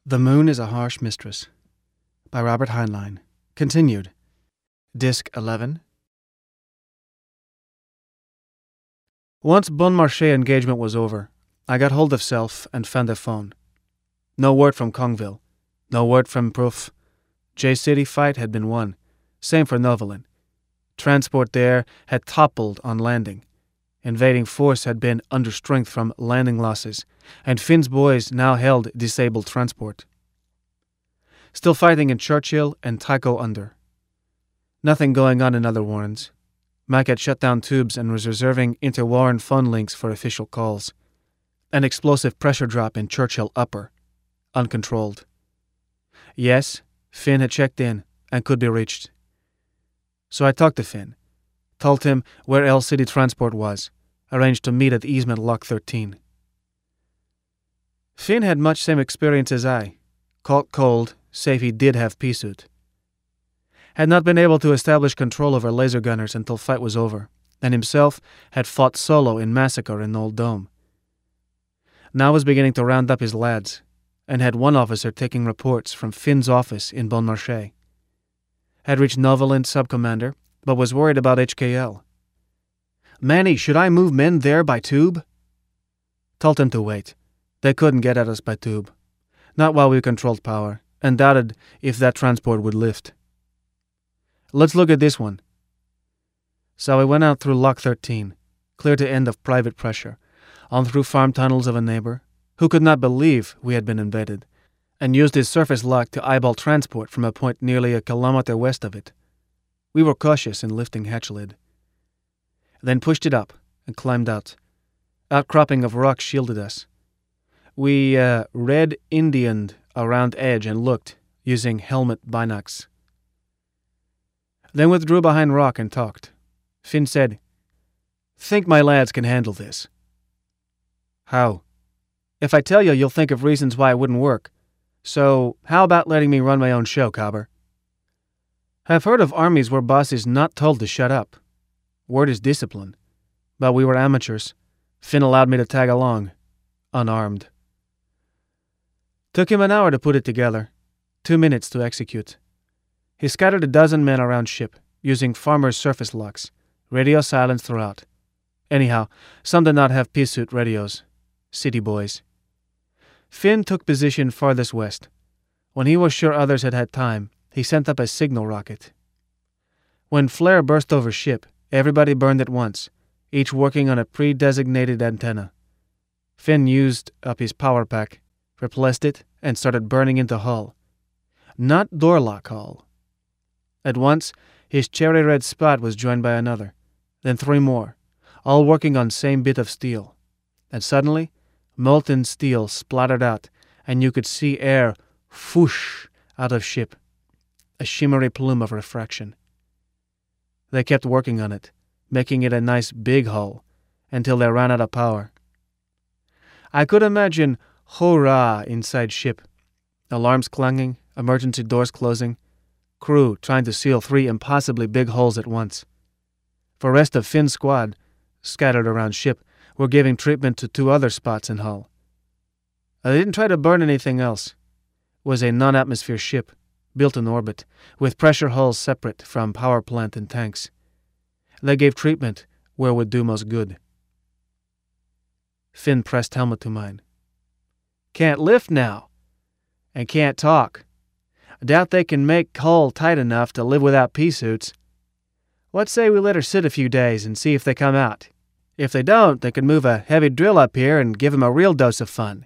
The Moon is a Harsh Mistress by Robert Heinlein. Continued. Disc 11. Once Bon Marché engagement was over, I got hold of Self and found a phone. No word from Kongville. No word from Proof. J-City fight had been won. Same for Novelin. Transport there had toppled on landing. Invading force had been under strength from landing losses, and Finn's boys now held disabled transport. Still fighting in Churchill and Tycho Under. Nothing going on in other warrens. Mac had shut down tubes and was reserving inter-warren phone links for official calls. An explosive pressure drop in Churchill Upper. Uncontrolled. Yes, Finn had checked in and could be reached. So I talked to Finn. Told him where L City Transport was. Arranged to meet at easement lock 13. Finn had much same experience as I. Caught cold, save he did have pea suit. Had not been able to establish control over laser gunners until fight was over, and himself had fought solo in Massacre in Old Dome. Now was beginning to round up his lads, and had one officer taking reports from Finn's office in Bon Marché. Had reached Novelin's sub-commander, but was worried about HKL. Manny, should I move men there by tube? Told him to wait. They couldn't get at us by tube. Not while we controlled power, and doubted if that transport would lift. Let's look at this one. So we went out through Lock 13, clear to end of private pressure, on through farm tunnels of a neighbor, who could not believe we had been invaded, and used his surface lock to eyeball transport from a point nearly a kilometer west of it. We were cautious in lifting hatch lid. Then pushed it up and climbed out. Outcropping of rock shielded us. We red Indianed around edge and looked, using helmet binocs. Then withdrew behind rock and talked. Finn said, "Think my lads can handle this." How? If I tell you, you'll think of reasons why it wouldn't work. So, how about letting me run my own show, Cobber? I've heard of armies where boss is not told to shut up. Word is discipline. But we were amateurs. Finn allowed me to tag along, unarmed. Took him an hour to put it together, 2 minutes to execute. He scattered a dozen men around ship, using farmers' surface locks, radio silence throughout. Anyhow, some did not have pea suit radios. City boys. Finn took position farthest west. When he was sure others had had time, he sent up a signal rocket. When flare burst over ship, everybody burned at once, each working on a pre-designated antenna. Finn used up his power pack, replaced it, and started burning into hull. Not doorlock hull. At once, his cherry red spot was joined by another, then 3 more, all working on same bit of steel. And suddenly, molten steel splattered out, and you could see air whoosh out of ship. A shimmery plume of refraction. They kept working on it, making it a nice big hull, until they ran out of power. I could imagine hurrah inside ship. Alarms clanging, emergency doors closing, crew trying to seal 3 impossibly big holes at once. For rest of Finn's squad, scattered around ship, were giving treatment to 2 other spots in hull. I didn't try to burn anything else. It was a non-atmosphere ship, built in orbit, with pressure hulls separate from power plant and tanks. They gave treatment where it would do most good. Finn pressed helmet to mine. Can't lift now, and can't talk. I doubt they can make hull tight enough to live without pea suits. What say we let her sit a few days and see if they come out? If they don't, they can move a heavy drill up here and give 'em a real dose of fun.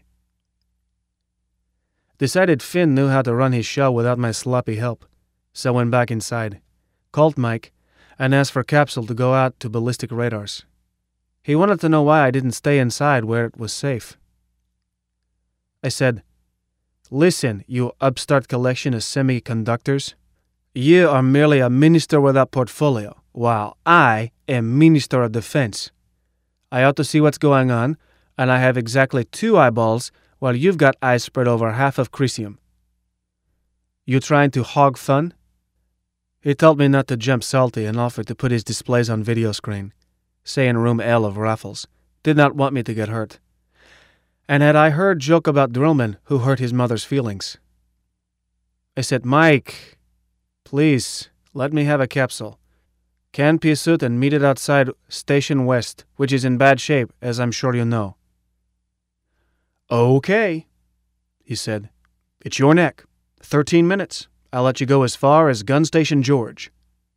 Decided Finn knew how to run his show without my sloppy help, so went back inside, called Mike, and asked for Capsule to go out to ballistic radars. He wanted to know why I didn't stay inside where it was safe. I said, "Listen, you upstart collection of semiconductors. You are merely a minister without portfolio, while I am Minister of Defense. I ought to see what's going on, and I have exactly 2 eyeballs while you've got eyes spread over half of Crisium. You trying to hog fun?" He told me not to jump salty and offered to put his displays on video screen, say in room L of Raffles. Did not want me to get hurt. And had I heard joke about Drillman who hurt his mother's feelings. I said, Mike, please, let me have a capsule. Can pea suit and meet it outside Station West, which is in bad shape, as I'm sure you know. Okay, he said. It's your neck. 13 minutes. I'll let you go as far as Gun Station George.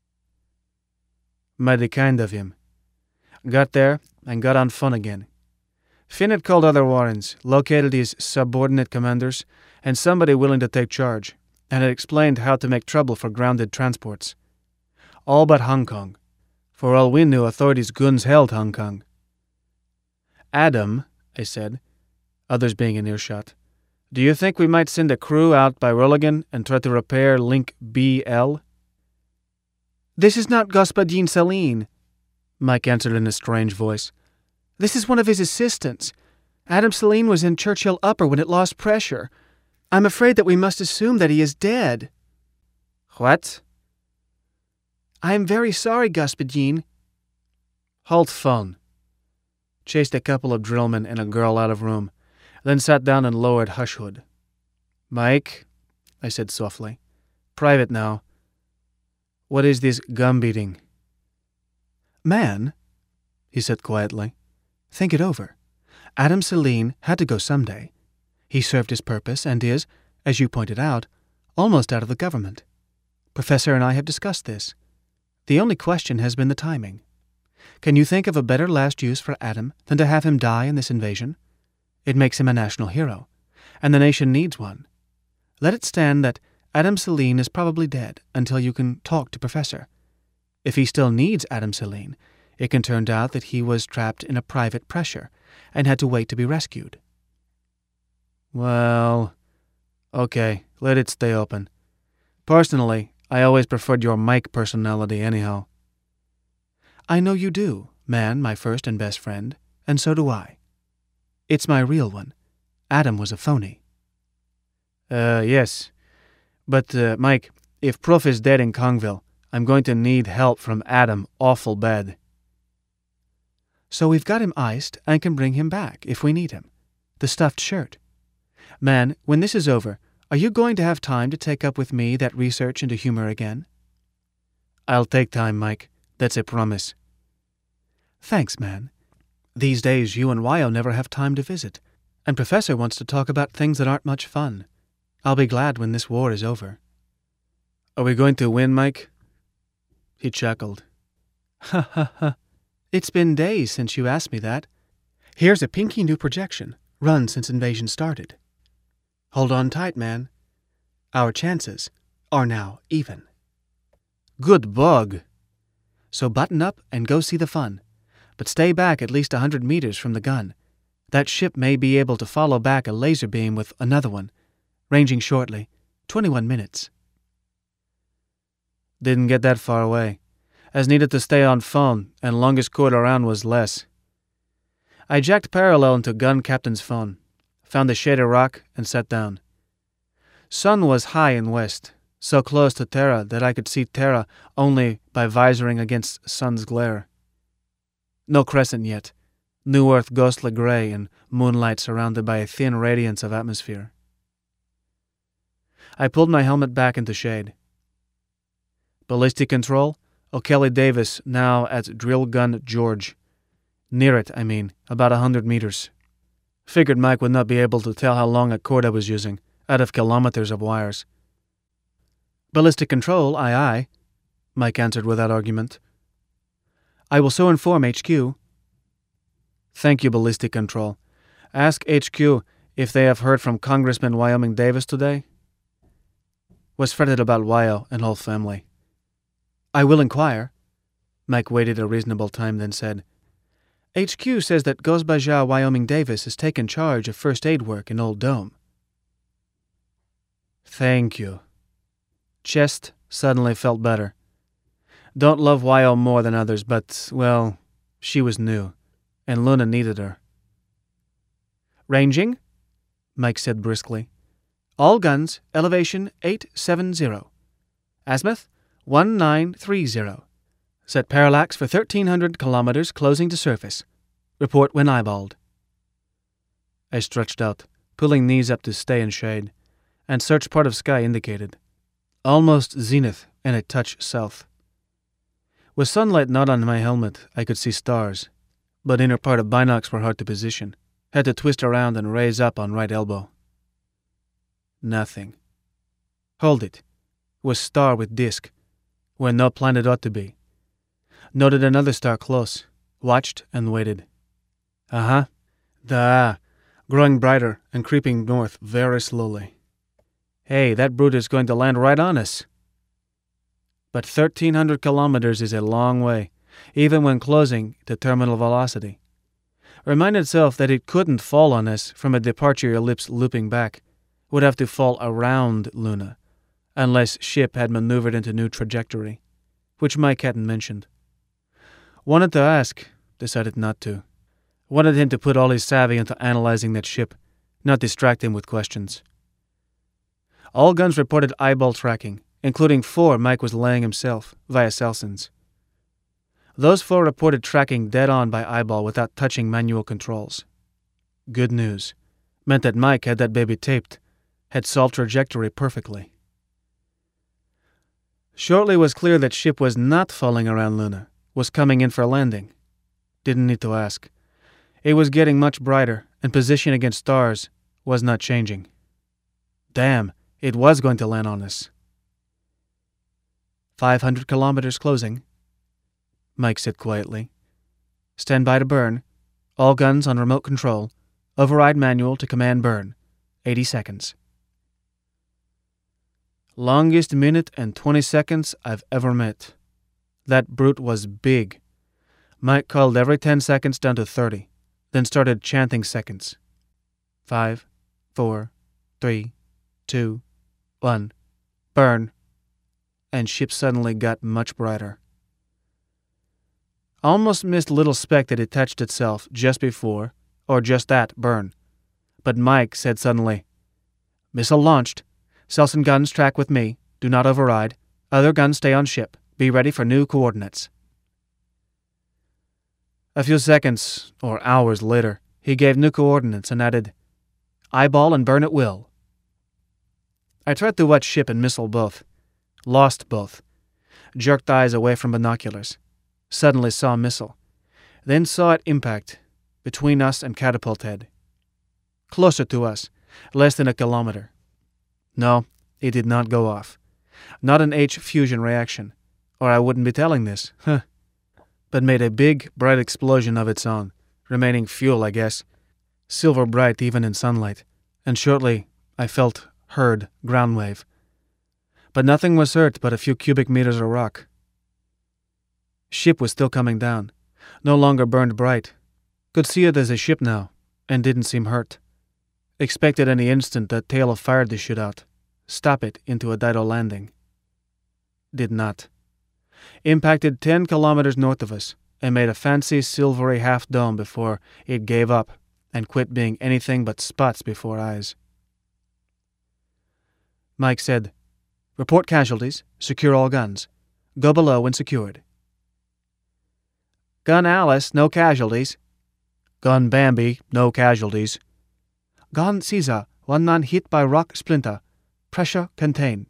Mighty kind of him. Got there and got on phone again. Finn had called other Warrens, located his subordinate commanders, and somebody willing to take charge, and had explained how to make trouble for grounded transports. All but Hong Kong. For all we knew, authorities' guns held Hong Kong. Adam, I said, others being in earshot, do you think we might send a crew out by Rulligan and try to repair Link BL? This is not Господин Celine, Mike answered in a strange voice. This is one of his assistants. Adam Celine was in Churchill Upper when it lost pressure. I'm afraid that we must assume that he is dead. What? I am very sorry, Господин. Halt phone. Chased a couple of drillmen and a girl out of room, then sat down and lowered hushhood. Mike, I said softly. Private now. What is this gum beating? Man, he said quietly, think it over. Adam Celine had to go someday. He served his purpose and is, as you pointed out, almost out of the government. Professor and I have discussed this. The only question has been the timing. Can you think of a better last use for Adam than to have him die in this invasion? It makes him a national hero, and the nation needs one. Let it stand that Adam Celine is probably dead until you can talk to Professor. If he still needs Adam Celine, it can turn out that he was trapped in a private pressure and had to wait to be rescued. Well, okay, let it stay open. Personally, I always preferred your Mike personality anyhow. I know you do, man, my first and best friend, and so do I. It's my real one. Adam was a phony. Yes. But, Mike, if Prof is dead in Kongville, I'm going to need help from Adam awful bad. So we've got him iced and can bring him back if we need him. The stuffed shirt. Man, when this is over, are you going to have time to take up with me that research into humor again? I'll take time, Mike. That's a promise. Thanks, man. These days you and Wyo never have time to visit, and Professor wants to talk about things that aren't much fun. I'll be glad when this war is over. Are we going to win, Mike? He chuckled. Ha ha ha. It's been days since you asked me that. Here's a pinky new projection, run since invasion started. Hold on tight, man. Our chances are now even. Good bug. So button up and go see the fun. But stay back at least 100 meters from the gun. That ship may be able to follow back a laser beam with another one, ranging shortly, 21 minutes. Didn't get that far away, as needed to stay on phone, and longest cord around was less. I jacked parallel into gun captain's phone, found the shaded rock, and sat down. Sun was high in west, so close to Terra that I could see Terra only by visoring against sun's glare. No crescent yet, New Earth ghostly gray and moonlight surrounded by a thin radiance of atmosphere. I pulled my helmet back into shade. Ballistic control, O'Kelly Davis now at Drill Gun George. Near it, I mean, about 100 meters. Figured Mike would not be able to tell how long a cord I was using, out of kilometers of wires. Ballistic control, aye aye, Mike answered without argument. I will so inform HQ. Thank you, Ballistic Control. Ask HQ if they have heard from Congressman Wyoming Davis today. Was fretted about Wyo and whole family. I will inquire. Mike waited a reasonable time, then said, HQ says that Gosbaja Wyoming Davis has taken charge of first aid work in Old Dome. Thank you. Chest suddenly felt better. Don't love Wyo more than others, but, well, she was new, and Luna needed her. Ranging? Mike said briskly. All guns, elevation 870. Azimuth 1930. Set parallax for 1,300 kilometers closing to surface. Report when eyeballed. I stretched out, pulling knees up to stay in shade, and searched part of sky indicated. Almost zenith and a touch south. With sunlight not on my helmet, I could see stars, but inner part of binocs were hard to position. Had to twist around and raise up on right elbow. Nothing. Hold it. Was star with disk, where no planet ought to be. Noted another star close, watched and waited. Growing brighter and creeping north very slowly. Hey, that brute is going to land right on us. But 1,300 kilometers is a long way, even when closing to terminal velocity. Remind itself that it couldn't fall on us from a departure ellipse looping back. Would have to fall around Luna, unless ship had maneuvered into new trajectory, which Mike hadn't mentioned. Wanted to ask, decided not to. Wanted him to put all his savvy into analyzing that ship, not distract him with questions. All guns reported eyeball tracking, including 4 Mike was laying himself, via Selsons. Those 4 reported tracking dead on by eyeball without touching manual controls. Good news. Meant that Mike had that baby taped, had solved trajectory perfectly. Shortly was clear that ship was not falling around Luna, was coming in for landing. Didn't need to ask. It was getting much brighter, and position against stars was not changing. Damn, it was going to land on us. 500 kilometers closing, Mike said quietly. Stand by to burn. All guns on remote control. Override manual to command burn. 80 seconds. Longest minute and 20 seconds I've ever met. That brute was big. Mike called every 10 seconds down to 30, then started chanting seconds. 5, 4, 3, 2, 1. Burn. And ship suddenly got much brighter. Almost missed little speck that it touched itself just before, or just at burn. But Mike said suddenly, Missile launched. Selson guns track with me. Do not override. Other guns stay on ship. Be ready for new coordinates. A few seconds, or hours later, he gave new coordinates and added, Eyeball and burn at will. I tried to watch ship and missile both. Lost both. Jerked eyes away from binoculars. Suddenly saw missile. Then saw it impact between us and catapult head. Closer to us, less than a kilometer. No, it did not go off. Not an H fusion reaction, or I wouldn't be telling this, but made a big, bright explosion of its own, remaining fuel, I guess, silver bright even in sunlight, and shortly I heard ground wave. But nothing was hurt but a few cubic meters of rock. Ship was still coming down, no longer burned bright. Could see it as a ship now, and didn't seem hurt. Expected any instant that tail of fire to shoot out, stop it into a Dido landing. Did not. Impacted 10 kilometers north of us, and made a fancy silvery half-dome before it gave up and quit being anything but spots before eyes. Mike said, Report casualties, secure all guns. Go below when secured. Gun Alice, no casualties. Gun Bambi, no casualties. Gun Caesar, one man hit by rock splinter. Pressure contain.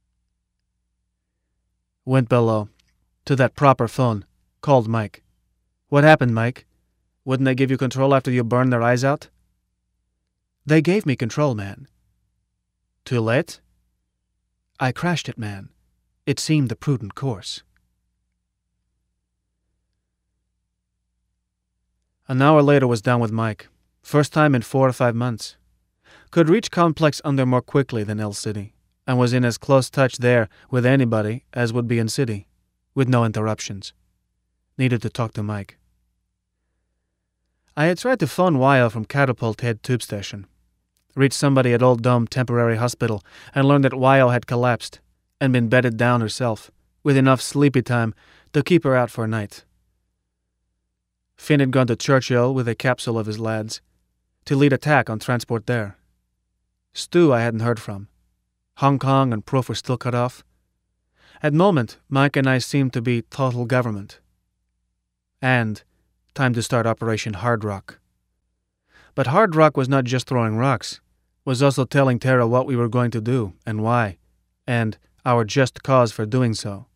Went below, to that proper phone, called Mike. What happened, Mike? Wouldn't they give you control after you burned their eyes out? They gave me control, man. Too late? I crashed it, man. It seemed the prudent course. An hour later was down with Mike. First time in 4 or 5 months. Could reach Complex Under more quickly than L City, and was in as close touch there with anybody as would be in City, with no interruptions. Needed to talk to Mike. I had tried to phone Weil from Catapult Head Tube Station. Reached somebody at Old Dome Temporary Hospital and learned that Weil had collapsed and been bedded down herself, with enough sleepy time to keep her out for a night. Finn had gone to Churchill with a capsule of his lads to lead attack on transport there. Stu I hadn't heard from. Hong Kong and Proof were still cut off. At the moment, Mike and I seemed to be total government. And time to start Operation Hard Rock. But Hard Rock was not just throwing rocks, was also telling Terra what we were going to do and why, and our just cause for doing so.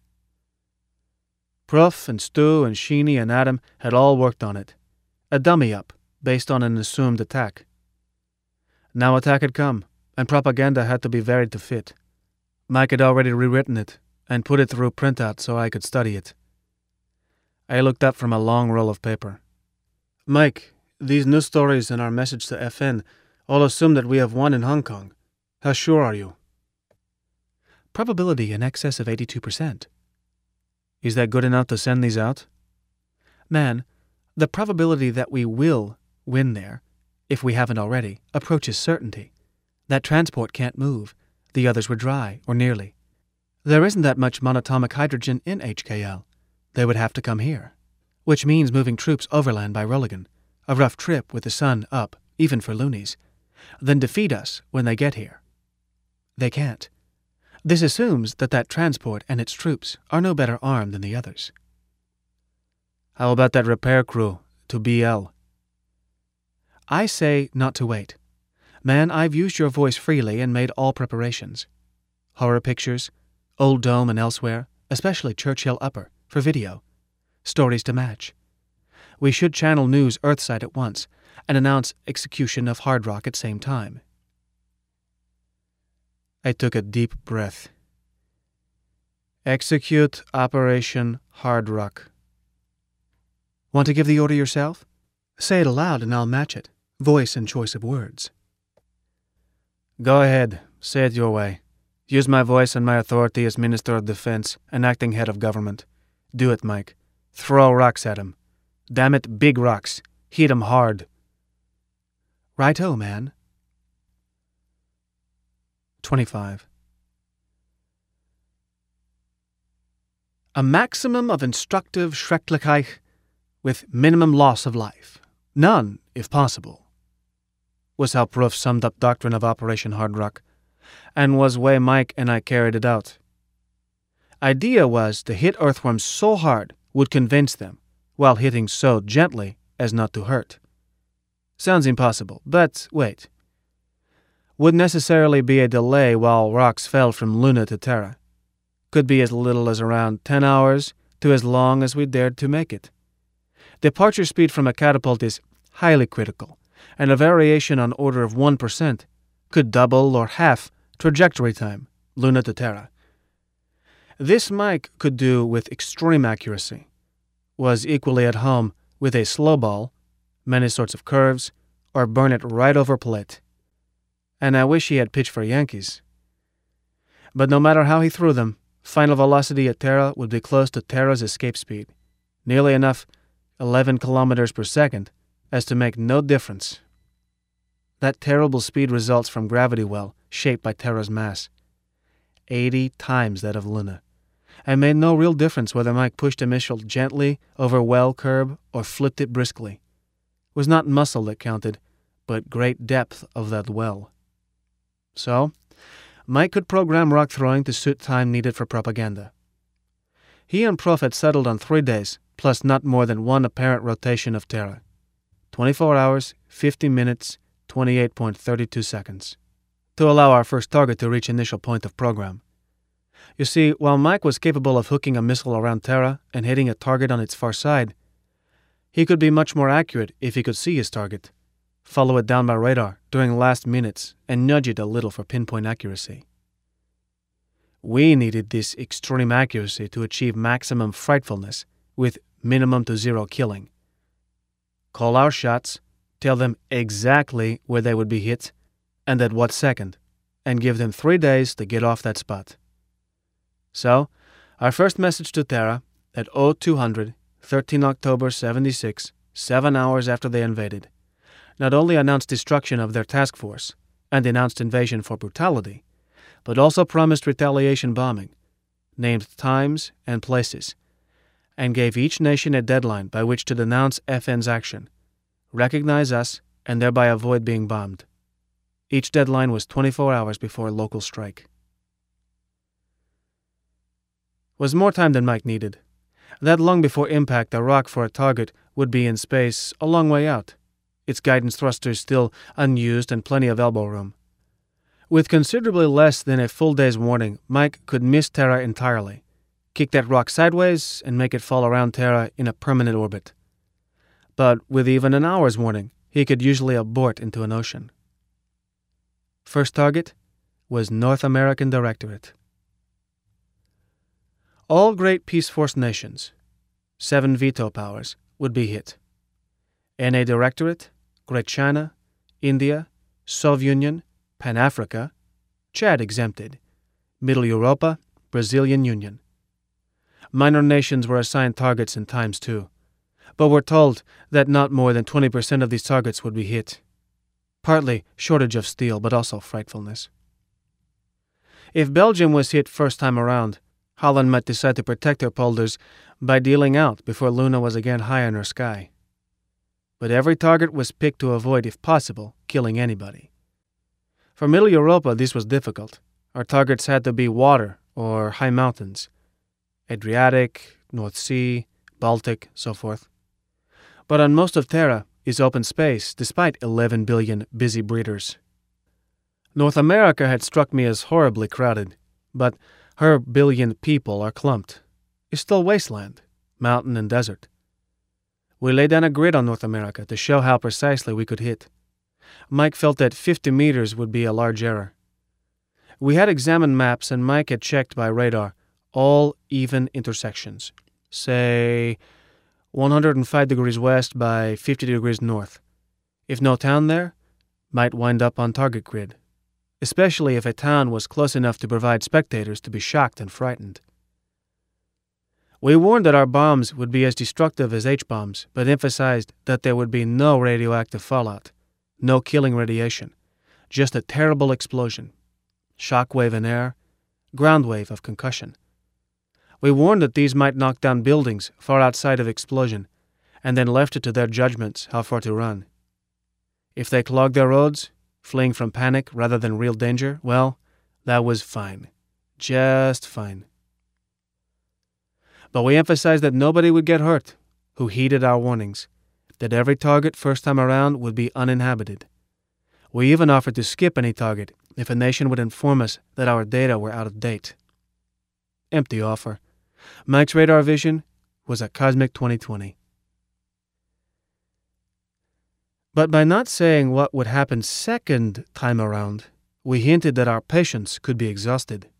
Prof and Stu and Sheeny and Adam had all worked on it. A dummy-up, based on an assumed attack. Now attack had come, and propaganda had to be varied to fit. Mike had already rewritten it, and put it through printout so I could study it. I looked up from a long roll of paper. Mike, these news stories and our message to FN all assume that we have won in Hong Kong. How sure are you? Probability in excess of 82%. Is that good enough to send these out? Man, the probability that we will win there, if we haven't already, approaches certainty. That transport can't move. The others were dry, or nearly. There isn't that much monatomic hydrogen in HKL. They would have to come here, which means moving troops overland by Rulligan, a rough trip with the sun up, even for loonies, then defeat us when they get here. They can't. This assumes that transport and its troops are no better armed than the others. How about that repair crew to BL? I say not to wait. Man, I've used your voice freely and made all preparations. Horror pictures, Old Dome and elsewhere, especially Churchill Upper, for video. Stories to match. We should channel news Earthside at once and announce execution of Hard Rock at same time. I took a deep breath. Execute Operation Hard Rock. Want to give the order yourself? Say it aloud and I'll match it. Voice and choice of words. Go ahead. Say it your way. Use my voice and my authority as Minister of Defense and acting head of government. Do it, Mike. Throw rocks at him. Damn it, big rocks. Hit him hard. Righto, man. 25. A maximum of instructive Schrecklichkeit with minimum loss of life. None, if possible, was how Prof summed up doctrine of Operation Hard Rock, and was way Mike and I carried it out. Idea was to hit earthworms so hard would convince them, while hitting so gently as not to hurt. Sounds impossible, but wait. Would necessarily be a delay while rocks fell from Luna to Terra. Could be as little as around 10 hours to as long as we dared to make it. Departure speed from a catapult is highly critical, and a variation on order of 1% could double or half trajectory time, Luna to Terra. This Mike could do with extreme accuracy, was equally at home with a slow ball, many sorts of curves, or burn it right over plate. And I wish he had pitched for Yankees. But no matter how he threw them, final velocity at Terra would be close to Terra's escape speed, nearly enough 11 kilometers per second, as to make no difference. That terrible speed results from gravity well shaped by Terra's mass, 80 times that of Luna, and made no real difference whether Mike pushed a missile gently over well curb or flipped it briskly. It was not muscle that counted, but great depth of that well. So, Mike could program rock throwing to suit time needed for propaganda. He and Prof had settled on 3 days, plus not more than one apparent rotation of Terra. 24 hours, 50 minutes, 28.32 seconds. To allow our first target to reach initial point of program. You see, while Mike was capable of hooking a missile around Terra and hitting a target on its far side, he could be much more accurate if he could see his target, follow it down by radar during last minutes, and nudge it a little for pinpoint accuracy. We needed this extreme accuracy to achieve maximum frightfulness with minimum to zero killing. Call our shots, tell them exactly where they would be hit, and at what second, and give them 3 days to get off that spot. So, our first message to Terra at 0200, 13 October 76, 7 hours after they invaded, not only announced destruction of their task force and denounced invasion for brutality, but also promised retaliation bombing, named times and places, and gave each nation a deadline by which to denounce FN's action, recognize us, and thereby avoid being bombed. Each deadline was 24 hours before local strike. Was more time than Mike needed. That long before impact, a rock for a target would be in space a long way out, its guidance thrusters still unused and plenty of elbow room. With considerably less than a full day's warning, Mike could miss Terra entirely, kick that rock sideways, and make it fall around Terra in a permanent orbit. But with even an hour's warning, he could usually abort into an ocean. First target was North American Directorate. All great Peace Force nations, 7 veto powers, would be hit. NA Directorate, Great China, India, Soviet Union, Pan-Africa, Chad exempted, Middle Europa, Brazilian Union. Minor nations were assigned targets and times too, but were told that not more than 20% of these targets would be hit. Partly shortage of steel, but also frightfulness. If Belgium was hit first time around, Holland might decide to protect her polders by dealing out before Luna was again high in her sky. But every target was picked to avoid, if possible, killing anybody. For Middle Europa, this was difficult. Our targets had to be water or high mountains. Adriatic, North Sea, Baltic, so forth. But on most of Terra is open space, despite 11 billion busy breeders. North America had struck me as horribly crowded, but her billion people are clumped. It's still wasteland, mountain and desert. We laid down a grid on North America to show how precisely we could hit. Mike felt that 50 meters would be a large error. We had examined maps and Mike had checked by radar all even intersections, say 105 degrees west by 50 degrees north. If no town there, might wind up on target grid, especially if a town was close enough to provide spectators to be shocked and frightened. We warned that our bombs would be as destructive as H-bombs, but emphasized that there would be no radioactive fallout, no killing radiation, just a terrible explosion, shock wave in air, ground wave of concussion. We warned that these might knock down buildings far outside of explosion, and then left it to their judgments how far to run. If they clogged their roads, fleeing from panic rather than real danger, well, that was fine. Just fine. But we emphasized that nobody would get hurt who heeded our warnings, that every target first time around would be uninhabited. We even offered to skip any target if a nation would inform us that our data were out of date. Empty offer. Mike's radar vision was a cosmic 20/20. But by not saying what would happen second time around, we hinted that our patience could be exhausted.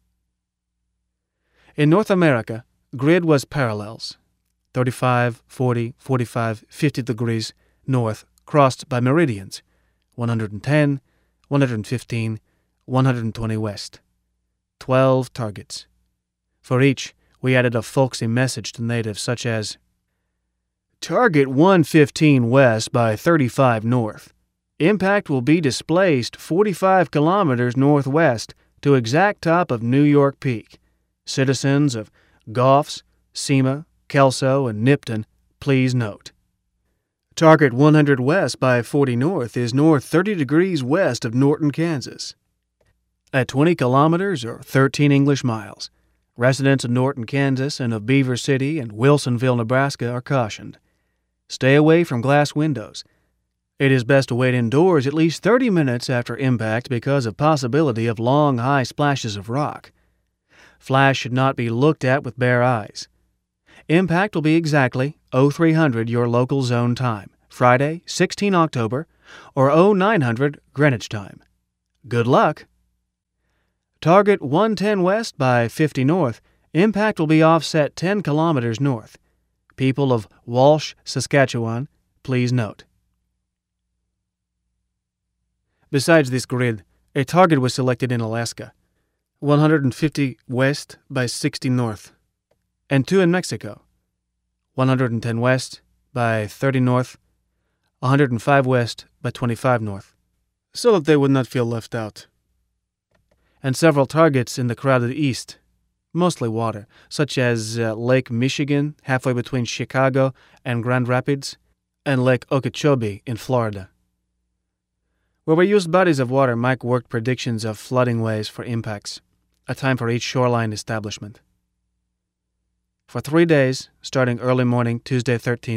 In North America, grid was parallels, 35, 40, 45, 50 degrees north, crossed by meridians, 110, 115, 120 west. 12 targets. For each, we added a folksy message to natives such as, Target 115 west by 35 north. Impact will be displaced 45 kilometers northwest to exact top of New York Peak. Citizens of Goffs, Sema, Kelso, and Nipton, please note. Target 100 west by 40 north is north 30 degrees west of Norton, Kansas. At 20 kilometers or 13 English miles, residents of Norton, Kansas and of Beaver City and Wilsonville, Nebraska are cautioned. Stay away from glass windows. It is best to wait indoors at least 30 minutes after impact because of possibility of long, high splashes of rock. Flash should not be looked at with bare eyes. Impact will be exactly 0300 your local zone time, Friday, 16 October, or 0900 Greenwich time. Good luck! Target 110 west by 50 north. Impact will be offset 10 kilometers north. People of Walsh, Saskatchewan, please note. Besides this grid, a target was selected in Alaska, 150 west by 60 north, and 2 in Mexico, 110 west by 30 north, 105 west by 25 north, so that they would not feel left out. And several targets in the crowded east, mostly water, such as Lake Michigan, halfway between Chicago and Grand Rapids, and Lake Okeechobee in Florida. Where we used bodies of water, Mike worked predictions of flooding waves for impacts, a time for each shoreline establishment. For 3 days, starting early morning Tuesday 13th,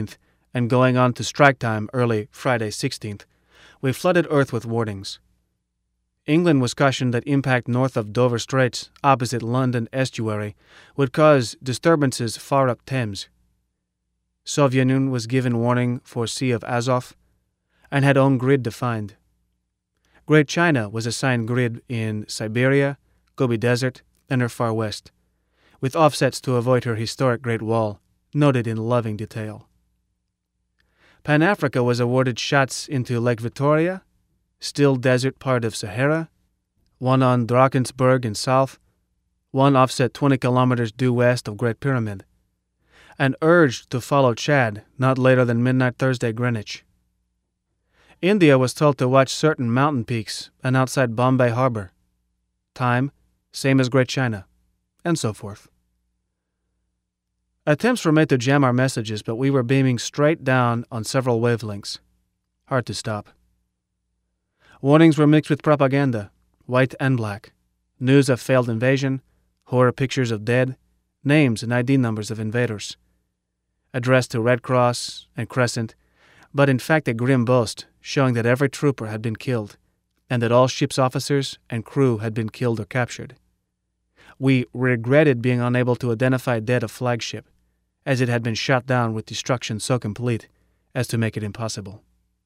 and going on to strike time early Friday 16th, we flooded Earth with warnings. England was cautioned that impact north of Dover Straits, opposite London estuary, would cause disturbances far up Thames. Soviet Union was given warning for Sea of Azov and had own grid defined. Great China was assigned grid in Siberia, Gobi Desert, and her far west, with offsets to avoid her historic Great Wall, noted in loving detail. Pan-Africa was awarded shots into Lake Victoria, still desert part of Sahara, one on Drakensberg in south, one offset 20 kilometers due west of Great Pyramid, and urged to follow Chad not later than midnight Thursday Greenwich. India was told to watch certain mountain peaks and outside Bombay Harbor. Time, same as Great China, and so forth. Attempts were made to jam our messages, but we were beaming straight down on several wavelengths. Hard to stop. Warnings were mixed with propaganda, white and black, news of failed invasion, horror pictures of dead, names and ID numbers of invaders, addressed to Red Cross and Crescent, but in fact a grim boast showing that every trooper had been killed and that all ship's officers and crew had been killed or captured. We regretted being unable to identify dead of flagship, as it had been shot down with destruction so complete as to make it impossible.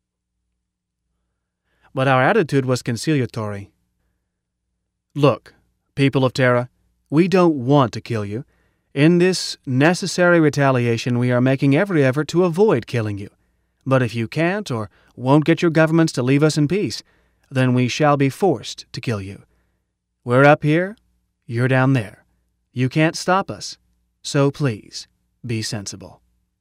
But our attitude was conciliatory. Look, people of Terra, we don't want to kill you. In this necessary retaliation, we are making every effort to avoid killing you. But if you can't or won't get your governments to leave us in peace, then we shall be forced to kill you. We're up here, you're down there. You can't stop us, so please, be sensible.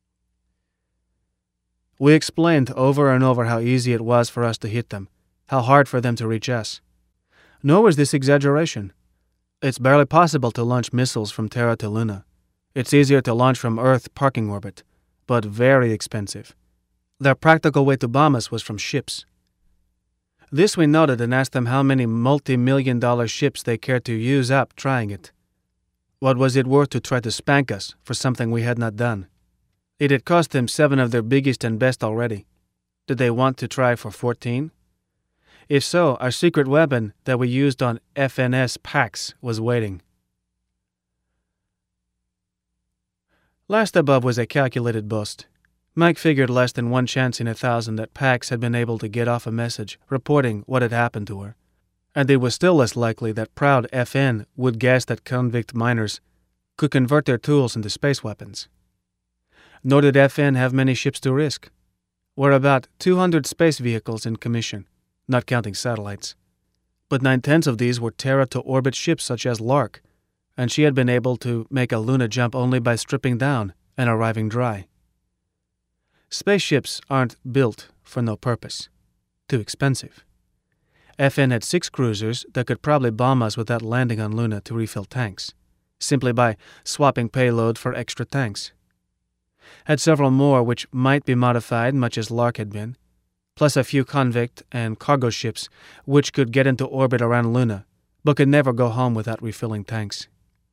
We explained over and over how easy it was for us to hit them, how hard for them to reach us. Nor was this exaggeration. It's barely possible to launch missiles from Terra to Luna. It's easier to launch from Earth parking orbit, but very expensive. The practical way to bomb us was from ships. This we noted and asked them how many multi-million-dollar ships they cared to use up trying it. What was it worth to try to spank us for something we had not done? It had cost them 7 of their biggest and best already. Did they want to try for 14? If so, our secret weapon that we used on FNS Pax was waiting. Last above was a calculated boast. Mike figured less than 1 chance in 1,000 that Pax had been able to get off a message reporting what had happened to her, and it was still less likely that proud FN would guess that convict miners could convert their tools into space weapons. Nor did FN have many ships to risk. We're about 200 space vehicles in commission, not counting satellites. But 9/10 of these were Terra-to-orbit ships such as Lark, and she had been able to make a Luna jump only by stripping down and arriving dry. Spaceships aren't built for no purpose. Too expensive. FN had 6 cruisers that could probably bomb us without landing on Luna to refill tanks, simply by swapping payload for extra tanks. Had several more which might be modified much as Lark had been, plus a few convict and cargo ships which could get into orbit around Luna, but could never go home without refilling tanks.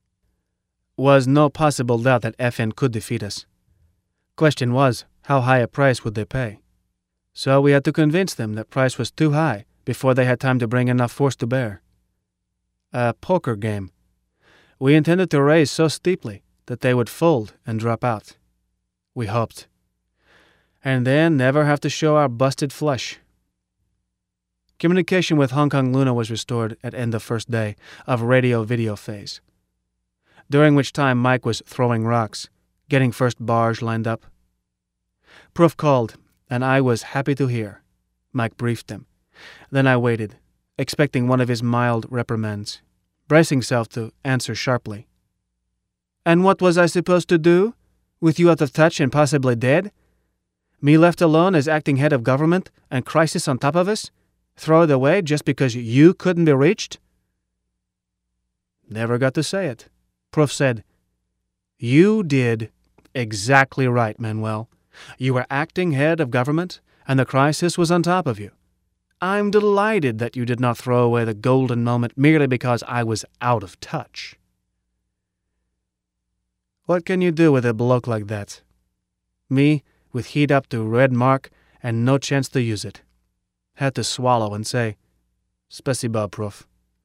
Was no possible doubt that FN could defeat us. Question was, how high a price would they pay? So we had to convince them that price was too high before they had time to bring enough force to bear. A poker game. We intended to raise so steeply that they would fold and drop out. We hoped. And then never have to show our busted flesh. Communication with Hong Kong Luna was restored at end of first day of radio-video phase, during which time Mike was throwing rocks, getting first barge lined up. Proof called, and I was happy to hear. Mike briefed them. Then I waited, expecting one of his mild reprimands, bracing himself to answer sharply. And what was I supposed to do? With you out of touch and possibly dead? Me left alone as acting head of government and crisis on top of us? Throw it away just because you couldn't be reached? Never got to say it. Proof said, You did exactly right, Manuel. You were acting head of government, and the crisis was on top of you. I'm delighted that you did not throw away the golden moment merely because I was out of touch. What can you do with a bloke like that? Me, with heat up to red mark and no chance to use it. Had to swallow and say, "Spasiba, Prof."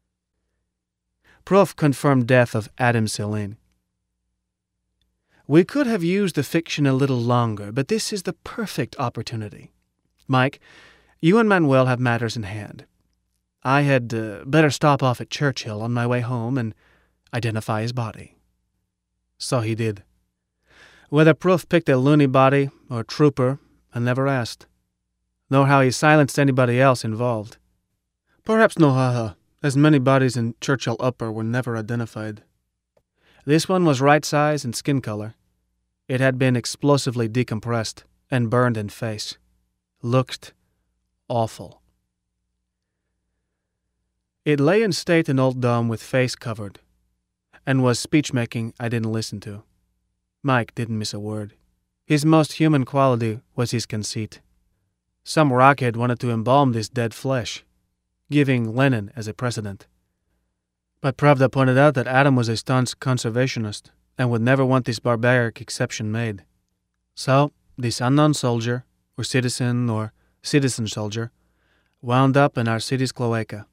Prof confirmed death of Adam Celine. We could have used the fiction a little longer, but this is the perfect opportunity. Mike, you and Manuel have matters in hand. I had better stop off at Churchill on my way home and identify his body. So he did. Whether Prof picked a loony body or trooper, I never asked, nor how he silenced anybody else involved. Perhaps no haha, as many bodies in Churchill Upper were never identified. This one was right size and skin color. It had been explosively decompressed and burned in face. Looked awful. It lay in state in Old Dome with face covered, and was speech-making I didn't listen to. Mike didn't miss a word. His most human quality was his conceit. Some rockhead wanted to embalm this dead flesh, giving Lenin as a precedent. But Pravda pointed out that Adam was a staunch conservationist and would never want this barbaric exception made. So, this unknown soldier, or citizen soldier, wound up in our city's cloaca.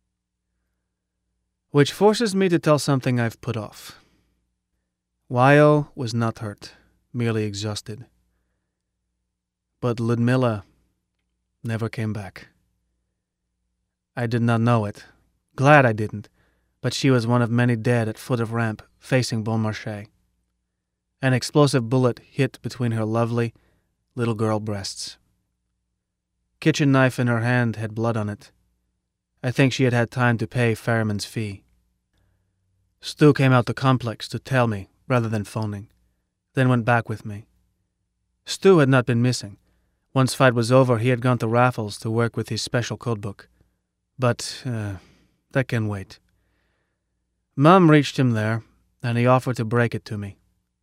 Which forces me to tell something I've put off. Wyo was not hurt, merely exhausted. But Ludmilla never came back. I did not know it. Glad I didn't. But she was one of many dead at foot of ramp, facing Bon Marché. An explosive bullet hit between her lovely little girl breasts. Kitchen knife in her hand had blood on it. I think she had had time to pay Ferriman's fee. Stu came out the complex to tell me, rather than phoning, then went back with me. Stu had not been missing. Once fight was over, he had gone to Raffles to work with his special codebook. But, that can wait. Mom reached him there, and he offered to break it to me.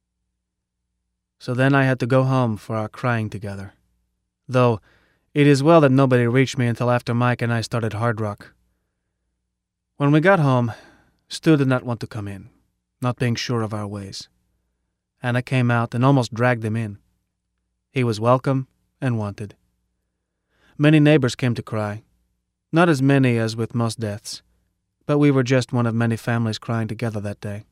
So then I had to go home for our crying together. Though, it is well that nobody reached me until after Mike and I started Hard Rock. When we got home, Stu did not want to come in, not being sure of our ways. Anna came out and almost dragged him in. He was welcome and wanted. Many neighbors came to cry. Not as many as with most deaths, but we were just one of many families crying together that day.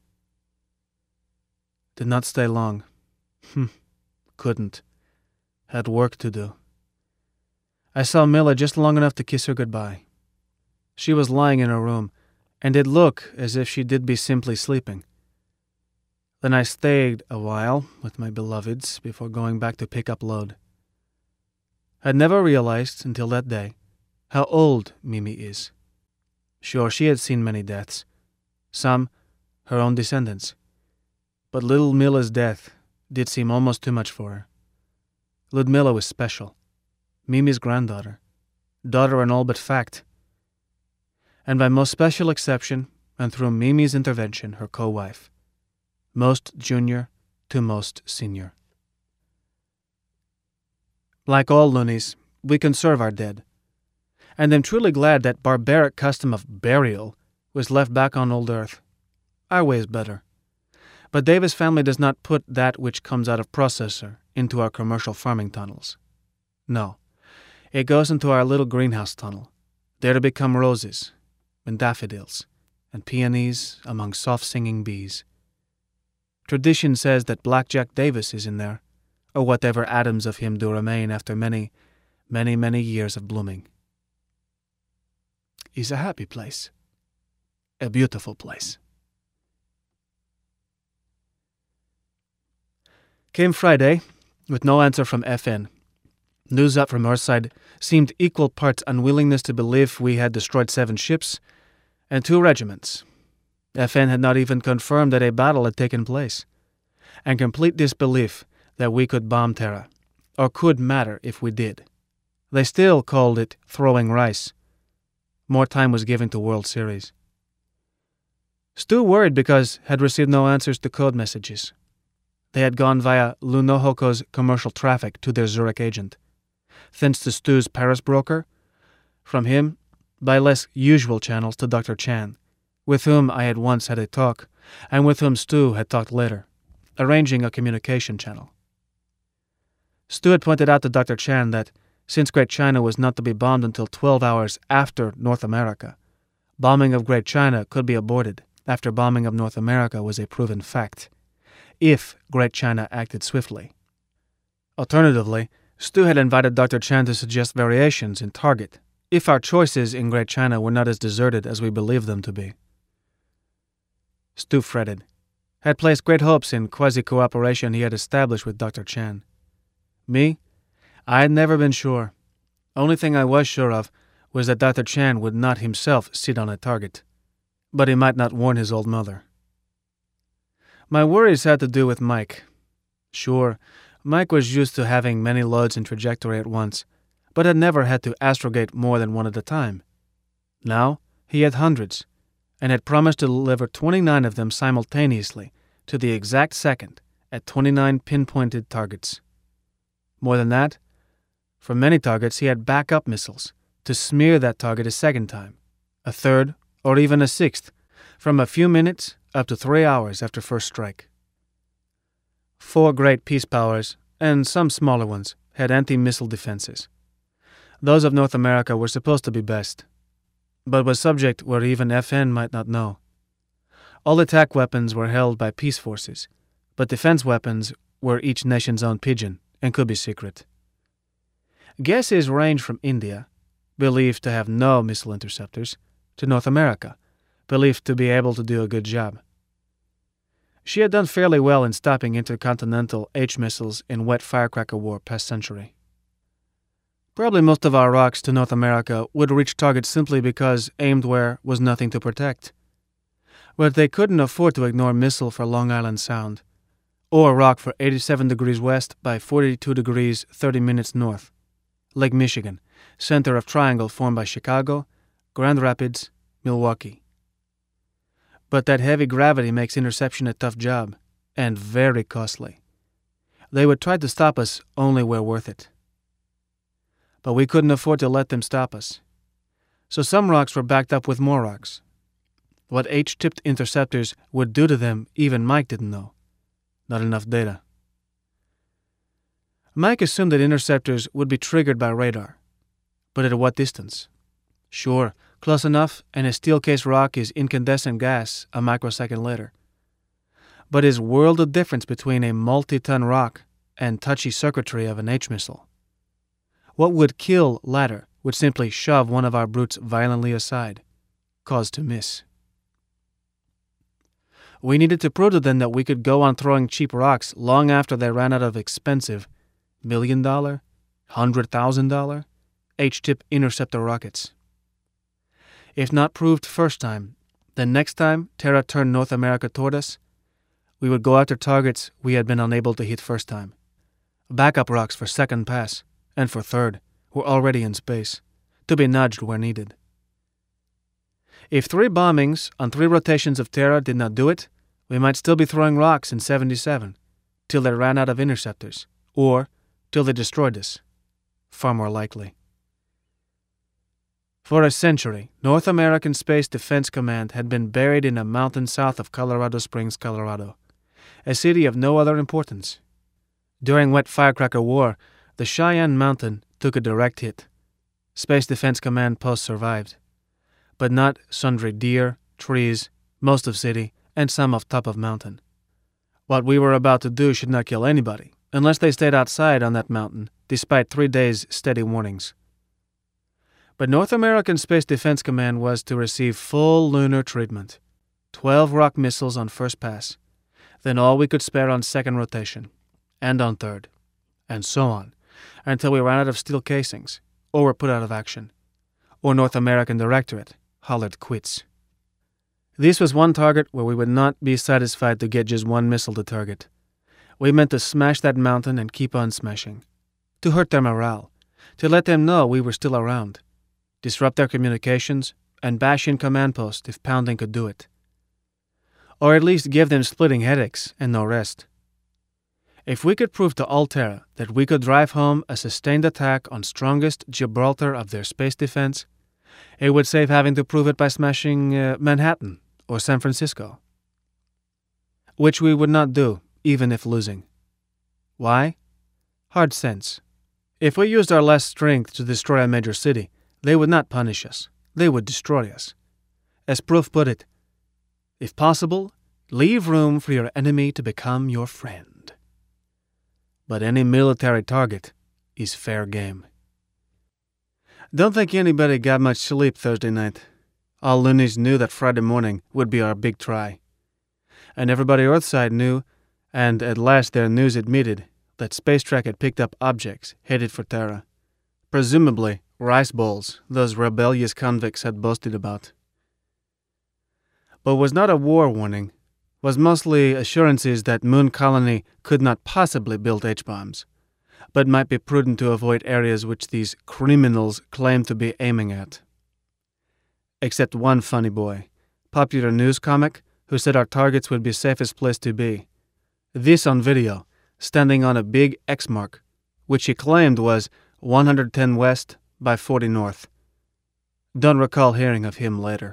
Did not stay long. Couldn't. Had work to do. I saw Milla just long enough to kiss her goodbye. She was lying in her room, and it looked as if she did be simply sleeping. Then I stayed a while with my beloveds before going back to pick up load. I'd never realized until that day how old Mimi is. Sure, she had seen many deaths. Some, her own descendants. But little Milla's death did seem almost too much for her. Ludmilla was special. Mimi's granddaughter. Daughter in all but fact. And by most special exception, and through Mimi's intervention, her co-wife. Most junior to most senior. Like all loonies, we conserve our dead. And I'm truly glad that barbaric custom of burial was left back on old Earth. Our way is better. But Davis family does not put that which comes out of processor into our commercial farming tunnels. No, it goes into our little greenhouse tunnel, there to become roses and daffodils and peonies among soft-singing bees. Tradition says that Blackjack Davis is in there, or whatever atoms of him do remain after many, many, many years of blooming. It's a happy place. A beautiful place. Came Friday, with no answer from FN. News up from Earthside seemed equal parts unwillingness to believe we had destroyed 7 ships and 2 regiments. FN had not even confirmed that a battle had taken place, and complete disbelief that we could bomb Terra, or could matter if we did. They still called it throwing rice. More time was given to World Series. Stu worried because had received no answers to code messages. They had gone via Lunohoko's commercial traffic to their Zurich agent. Thence to Stu's Paris broker. From him, by less usual channels to Dr. Chan, with whom I had once had a talk, and with whom Stu had talked later, arranging a communication channel. Stu had pointed out to Dr. Chan that, since Great China was not to be bombed until 12 hours after North America, bombing of Great China could be aborted after bombing of North America was a proven fact, if Great China acted swiftly. Alternatively, Stu had invited Dr. Chan to suggest variations in target, if our choices in Great China were not as deserted as we believed them to be. Stu fretted, had placed great hopes in quasi-cooperation he had established with Dr. Chan. Me? I had never been sure. Only thing I was sure of was that Dr. Chan would not himself sit on a target, but he might not warn his old mother. My worries had to do with Mike. Sure, Mike was used to having many loads in trajectory at once, but had never had to astrogate more than one at a time. Now, he had hundreds, and had promised to deliver 29 of them simultaneously, to the exact second, at 29 pinpointed targets. More than that, for many targets he had backup missiles, to smear that target a second time, a third, or even a sixth, from a few minutes up to 3 hours after first strike. 4 great peace powers, and some smaller ones, had anti-missile defenses. Those of North America were supposed to be best, but was subject where even FN might not know. All attack weapons were held by peace forces, but defense weapons were each nation's own pigeon and could be secret. Guesses range from India, believed to have no missile interceptors, to North America, believed to be able to do a good job. She had done fairly well in stopping intercontinental H missiles in wet firecracker war past century. Probably most of our rocks to North America would reach targets simply because aimed where was nothing to protect. But they couldn't afford to ignore missile for Long Island Sound, or rock for 87 degrees west by 42 degrees 30 minutes north, Lake Michigan, center of triangle formed by Chicago, Grand Rapids, Milwaukee. But that heavy gravity makes interception a tough job, and very costly. They would try to stop us only where worth it. But we couldn't afford to let them stop us. So some rocks were backed up with more rocks. What H-tipped interceptors would do to them even Mike didn't know. Not enough data. Mike assumed that interceptors would be triggered by radar. But at what distance? Sure, close enough, and a steel case rock is incandescent gas a microsecond later. But is world of difference between a multi-ton rock and touchy circuitry of an H-missile. What would kill latter would simply shove one of our brutes violently aside, cause to miss. We needed to prove to them that we could go on throwing cheap rocks long after they ran out of expensive $1 million, $100,000 H-tip interceptor rockets. If not proved first time, then next time Terra turned North America toward us, we would go after targets we had been unable to hit first time. Backup rocks for second pass, and for third, were already in space, to be nudged where needed. If 3 bombings on 3 rotations of Terra did not do it, we might still be throwing rocks in 77, till they ran out of interceptors, or till they destroyed us. Far more likely. For a century, North American Space Defense Command had been buried in a mountain south of Colorado Springs, Colorado, a city of no other importance. During wet firecracker war, the Cheyenne Mountain took a direct hit. Space Defense Command post survived, but not sundry deer, trees, most of city, and some of top of mountain. What we were about to do should not kill anybody, unless they stayed outside on that mountain, despite 3 days' steady warnings. But North American Space Defense Command was to receive full lunar treatment, 12 rock missiles on first pass, then all we could spare on second rotation, and on third, and so on, until we ran out of steel casings, or were put out of action, or North American Directorate hollered quits. This was one target where we would not be satisfied to get just one missile to target. We meant to smash that mountain and keep on smashing, to hurt their morale, to let them know we were still around, disrupt their communications, and bash in command post if pounding could do it. Or at least give them splitting headaches and no rest. If we could prove to all Terra that we could drive home a sustained attack on strongest Gibraltar of their space defense, it would save having to prove it by smashing Manhattan or San Francisco. Which we would not do, even if losing. Why? Hard sense. If we used our last strength to destroy a major city, they would not punish us. They would destroy us. As Proof put it, if possible, leave room for your enemy to become your friend. But any military target is fair game. Don't think anybody got much sleep Thursday night. All loonies knew that Friday morning would be our big try. And everybody Earthside knew, and at last their news admitted, that Space Track had picked up objects headed for Terra. Presumably, rice balls those rebellious convicts had boasted about. But was not a war warning, was mostly assurances that Moon Colony could not possibly build H-bombs, but might be prudent to avoid areas which these criminals claimed to be aiming at. Except one funny boy, popular news comic, who said our targets would be safest place to be. This on video, standing on a big X mark, which he claimed was 110 west by 40 north. Don't recall hearing of him later.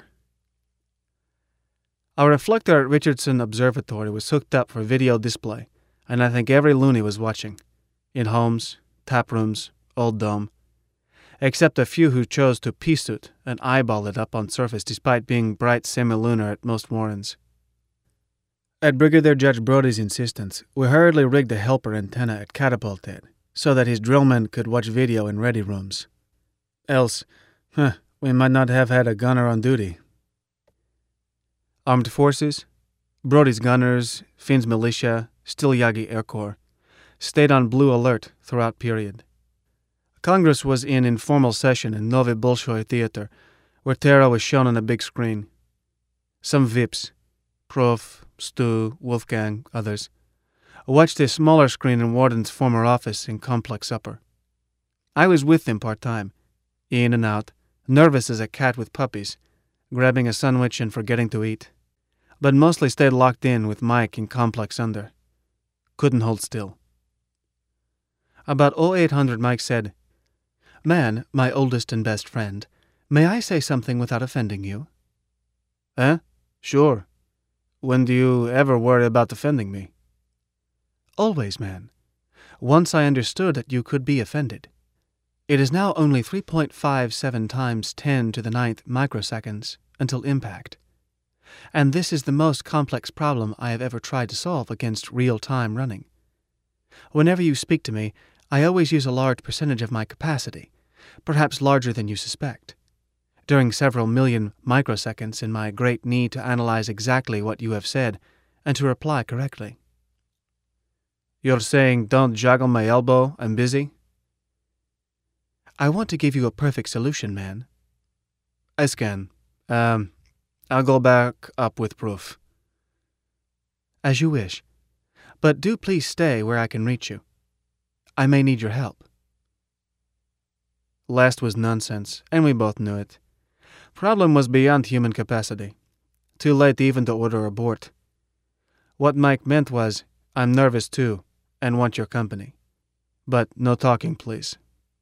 Our reflector at Richardson Observatory was hooked up for video display, and I think every loony was watching. In homes, tap rooms, old dome. Except a few who chose to pea-suit and eyeball it up on surface despite being bright semi-lunar at most Warrens. At Brigadier Judge Brody's insistence, we hurriedly rigged a helper antenna at catapult head so that his drillmen could watch video in ready rooms. Else, we might not have had a gunner on duty. Armed forces, Brody's gunners, Finn's militia, Still Yagi Air Corps, stayed on blue alert throughout period. Congress was in informal session in Novi Bolshoi Theater, where Terra was shown on a big screen. Some VIPs, Prof, Stu, Wolfgang, others, watched a smaller screen in Warden's former office in Complex Upper. I was with them part-time, in and out, nervous as a cat with puppies, grabbing a sandwich and forgetting to eat, but mostly stayed locked in with Mike in Complex Under. Couldn't hold still. About 0800 Mike said, "Man, my oldest and best friend, may I say something without offending you?" Sure. When do you ever worry about offending me? Always, man. Once I understood that you could be offended. It is now only 3.57 times 10 to the 9th microseconds until impact. And this is the most complex problem I have ever tried to solve against real-time running. Whenever you speak to me, I always use a large percentage of my capacity, perhaps larger than you suspect, during several million microseconds in my great need to analyze exactly what you have said and to reply correctly. You're saying don't joggle my elbow, I'm busy? I want to give you a perfect solution, man. I scan. I'll go back up with Proof. As you wish. But do please stay where I can reach you. I may need your help. Last was nonsense, and we both knew it. Problem was beyond human capacity. Too late even to order abort. What Mike meant was, I'm nervous too, and want your company. But no talking, please.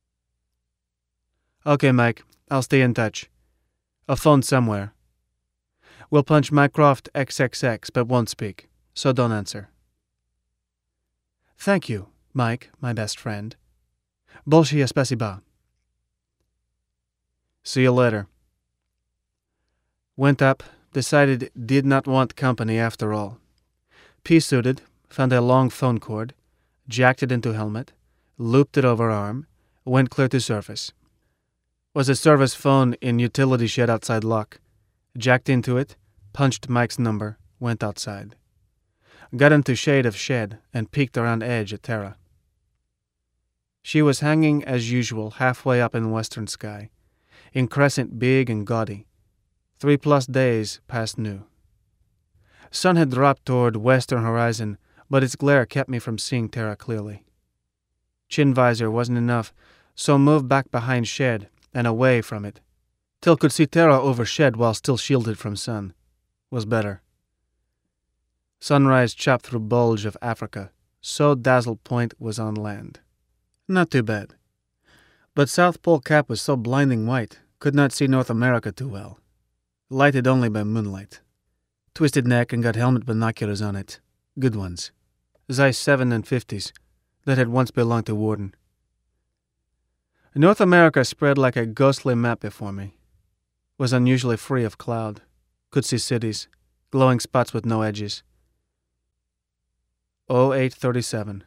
Okay, Mike, I'll stay in touch. A phone somewhere. We'll punch Mycroft XXX, but won't speak, so don't answer. Thank you, Mike, my best friend. Bolshie spasiba. See you later. Went up, decided did not want company after all. Pea-suited, found a long phone cord, jacked it into helmet, looped it over arm, went clear to surface. Was a service phone in utility shed outside lock. Jacked into it, punched Mike's number, went outside. Got into shade of shed and peeked around edge at Terra. She was hanging as usual halfway up in western sky, in crescent big and gaudy. 3+ days past new. Sun had dropped toward western horizon, but its glare kept me from seeing Terra clearly. Chin visor wasn't enough, so moved back behind shed and away from it, till could see Terra over shed while still shielded from sun. Was better. Sunrise chopped through bulge of Africa, so Dazzle Point was on land. Not too bad. But South Pole Cap was so blinding white, could not see North America too well. Lighted only by moonlight. Twisted neck and got helmet binoculars on it. Good ones. Zeiss 7 and 50s. that had once belonged to Warden. North America spread like a ghostly map before me. Was unusually free of cloud. Could see cities, glowing spots with no edges. 0837.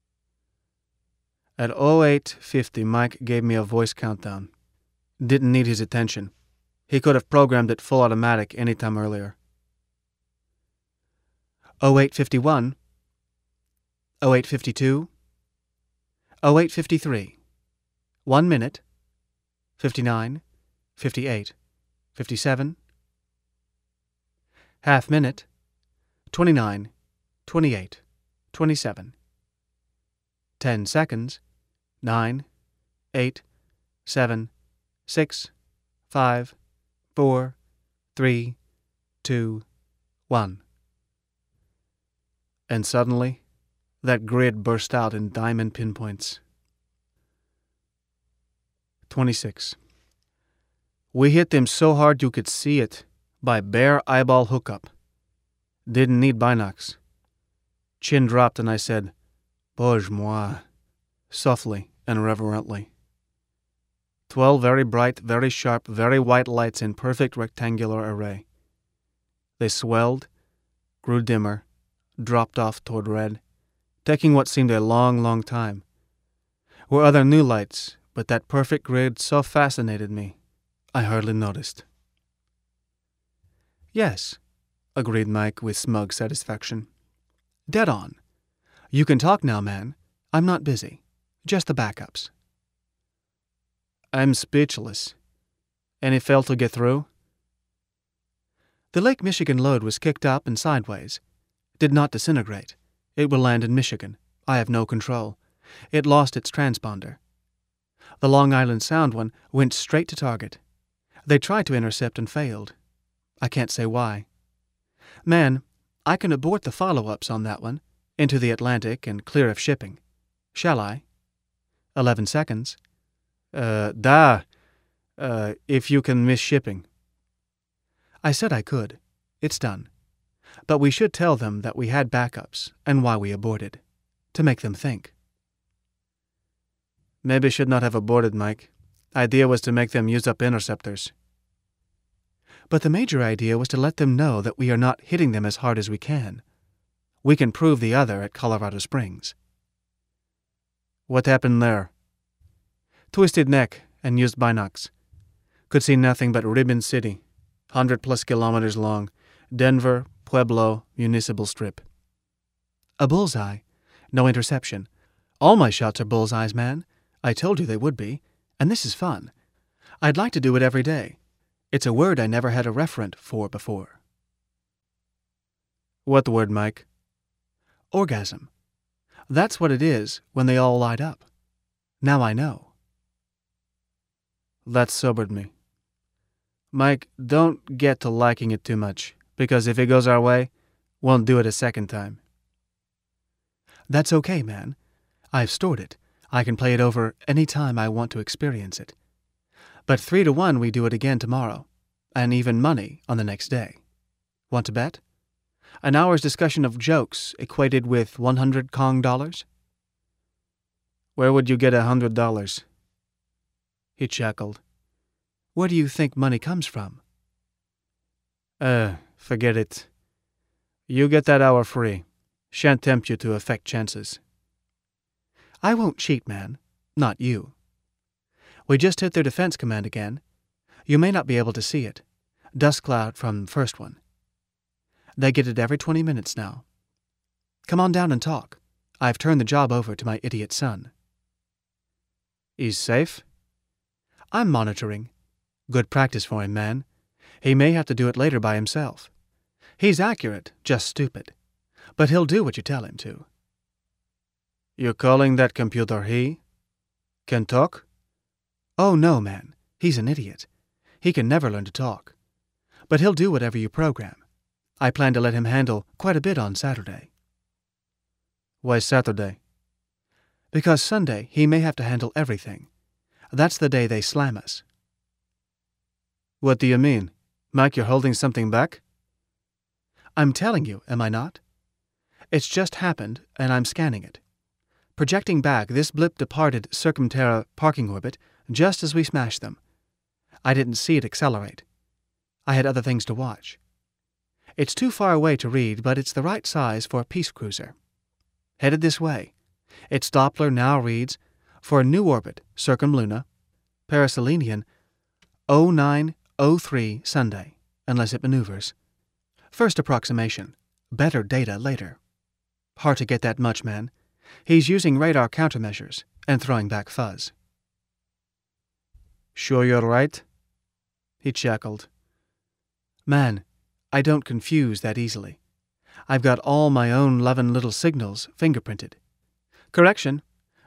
At 0850, Mike gave me a voice countdown. Didn't need his attention. He could have programmed it full automatic any time earlier. 0851. 0852. 0853. 1 minute. 59. 58. 57. Half minute. 29. 28. 27. 10 seconds. 9. 8. 7. 6. 5. 4. 3. 2. 1. And suddenly, that grid burst out in diamond pinpoints. 26. We hit them so hard you could see it, by bare eyeball hookup. Didn't need binocs. Chin dropped and I said, Bouge moi, softly and reverently. 12 very bright, very sharp, very white lights in perfect rectangular array. They swelled, grew dimmer, dropped off toward red, taking what seemed a long, long time. Were other new lights, but that perfect grid so fascinated me, I hardly noticed. Yes, agreed Mike with smug satisfaction. Dead on. You can talk now, man. I'm not busy. Just the backups. I'm speechless. Any fail to get through? The Lake Michigan load was kicked up and sideways. Did not disintegrate. It will land in Michigan. I have no control. It lost its transponder. The Long Island Sound one went straight to target. They tried to intercept and failed. I can't say why. Man, I can abort the follow-ups on that one, into the Atlantic and clear of shipping. Shall I? 11 seconds. If you can miss shipping. I said I could. It's done. But we should tell them that we had backups and why we aborted. To make them think. Maybe should not have aborted, Mike. Idea was to make them use up interceptors. But the major idea was to let them know that we are not hitting them as hard as we can. We can prove the other at Colorado Springs. What happened there? Twisted neck and used binocs. Could see nothing but Ribbon City, 100+ kilometers long, Denver, Pueblo, municipal strip. A bullseye. No interception. All my shots are bullseyes, man. I told you they would be, and this is fun. I'd like to do it every day. It's a word I never had a referent for before. What word, Mike? Orgasm. That's what it is when they all light up. Now I know. That sobered me. Mike, don't get to liking it too much, because if it goes our way, won't do it a second time. That's okay, man. I've stored it. I can play it over any time I want to experience it. But 3-1 we do it again tomorrow, and even money on the next day. Want to bet? An hour's discussion of jokes equated with 100 Kong dollars? Where would you get $100? He chuckled. Where do you think money comes from? Forget it. You get that hour free. Shan't tempt you to affect chances. I won't cheat, man. Not you. We just hit their defense command again. You may not be able to see it. Dust cloud from the first one. They get it every 20 minutes now. Come on down and talk. I've turned the job over to my idiot son. He's safe? I'm monitoring. Good practice for him, man. He may have to do it later by himself. He's accurate, just stupid. But he'll do what you tell him to. You're calling that computer he? Can talk? Oh, no, man. He's an idiot. He can never learn to talk. But he'll do whatever you program. I plan to let him handle quite a bit on Saturday. Why Saturday? Because Sunday he may have to handle everything. That's the day they slam us. What do you mean? Mike, you're holding something back? I'm telling you, am I not? It's just happened, and I'm scanning it. Projecting back, this blip departed Circumterra parking orbit just as we smashed them. I didn't see it accelerate. I had other things to watch. It's too far away to read, but it's the right size for a peace cruiser. Headed this way. Its Doppler now reads, for a new orbit, Circumluna, Periselenian, 0903 Sunday, unless it maneuvers. First approximation. Better data later. Hard to get that much, man. He's using radar countermeasures and throwing back fuzz. Sure you're right? He chuckled. Man, I don't confuse that easily. I've got all my own 11 little signals fingerprinted. Correction,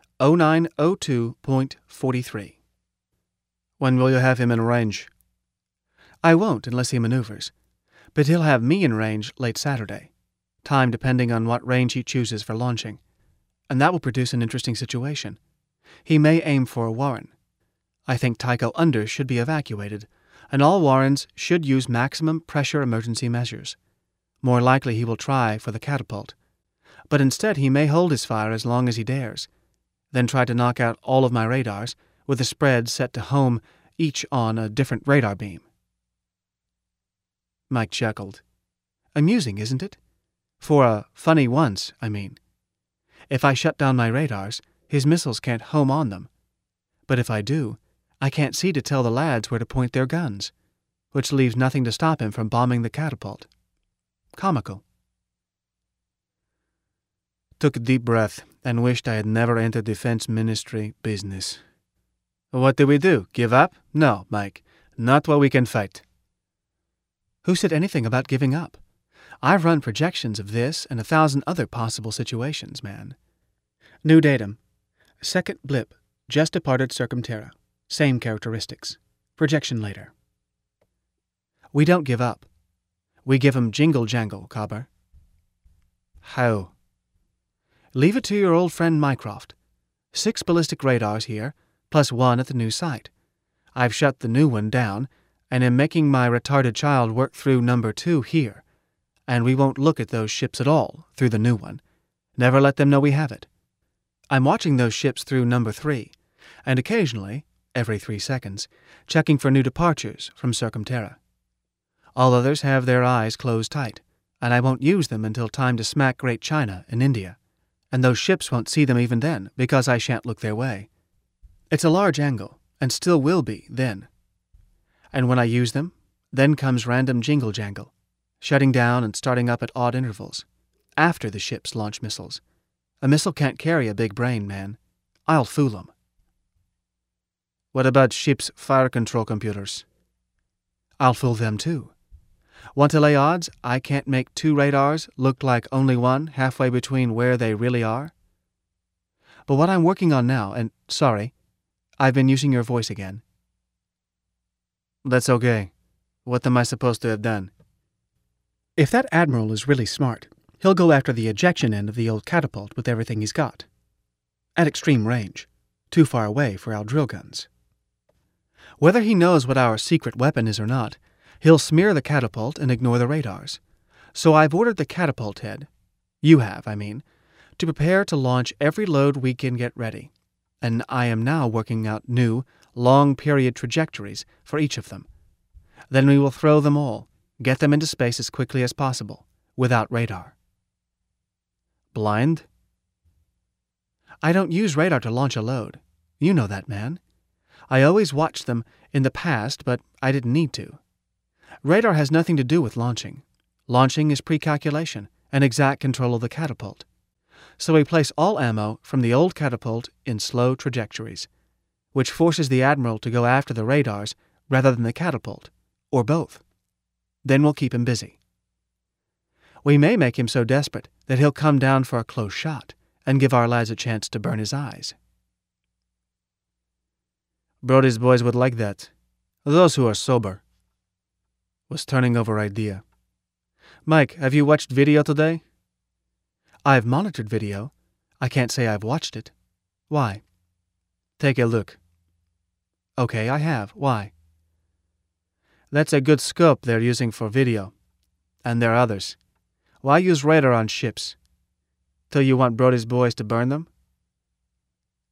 0902.43. When will you have him in range? I won't unless he maneuvers, but he'll have me in range late Saturday, time depending on what range he chooses for launching, and that will produce an interesting situation. He may aim for a Warren. I think Tycho Under should be evacuated, and all Warrens should use maximum pressure emergency measures. More likely he will try for the catapult, but instead he may hold his fire as long as he dares, then try to knock out all of my radars with the spreads set to home each on a different radar beam. Mike chuckled. Amusing, isn't it? For a funny once, I mean. If I shut down my radars, his missiles can't home on them. But if I do, I can't see to tell the lads where to point their guns, which leaves nothing to stop him from bombing the catapult. Comical. Took a deep breath and wished I had never entered defense ministry business. What do we do? Give up? No, Mike. Not while we can fight. Who said anything about giving up? I've run projections of this and 1,000 other possible situations, man. New datum. Second blip. Just departed Circumterra. Same characteristics. Projection later. We don't give up. We give 'em jingle-jangle, Cobber. How? Leave it to your old friend Mycroft. 6 ballistic radars here, plus 1 at the new site. I've shut the new one down, and am making my retarded child work through number 2 here, and we won't look at those ships at all through the new one. Never let them know we have it. I'm watching those ships through number 3, and occasionally, every 3 seconds, checking for new departures from Circumterra. All others have their eyes closed tight, and I won't use them until time to smack Great China and India, and those ships won't see them even then because I shan't look their way. It's a large angle, and still will be then. And when I use them, then comes random jingle-jangle, shutting down and starting up at odd intervals, after the ships launch missiles. A missile can't carry a big brain, man. I'll fool 'em. What about ships' fire control computers? I'll fool them too. Want to lay odds I can't make 2 radars look like only one halfway between where they really are? But what I'm working on now, and sorry, I've been using your voice again. That's okay. What am I supposed to have done? If that admiral is really smart, he'll go after the ejection end of the old catapult with everything he's got. At extreme range, too far away for our drill guns. Whether he knows what our secret weapon is or not, he'll smear the catapult and ignore the radars. So I've ordered the catapult head, you have, I mean, to prepare to launch every load we can get ready, and I am now working out new, long-period trajectories for each of them. Then we will throw them all, get them into space as quickly as possible, without radar. Blind? I don't use radar to launch a load. You know that, man. I always watched them in the past, but I didn't need to. Radar has nothing to do with launching. Launching is pre-calculation and exact control of the catapult. So we place all ammo from the old catapult in slow trajectories, which forces the admiral to go after the radars rather than the catapult, or both. Then we'll keep him busy. We may make him so desperate that he'll come down for a close shot and give our lads a chance to burn his eyes. Brody's boys would like that. Those who are sober. Was turning over idea. Mike, have you watched video today? I've monitored video. I can't say I've watched it. Why? Take a look. Okay, I have. Why? That's a good scope they're using for video. And there are others. Why use radar on ships? Till you want Brody's boys to burn them?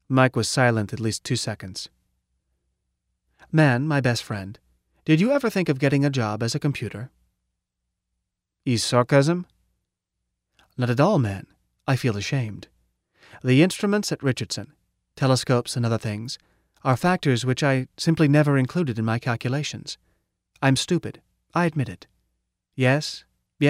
Mike was silent at least 2 seconds. Man, my best friend, did you ever think of getting a job as a computer? Is sarcasm? Not at all, man. I feel ashamed. The instruments at Richardson, telescopes and other things, are factors which I simply never included in my calculations. I'm stupid. I admit it. Yes.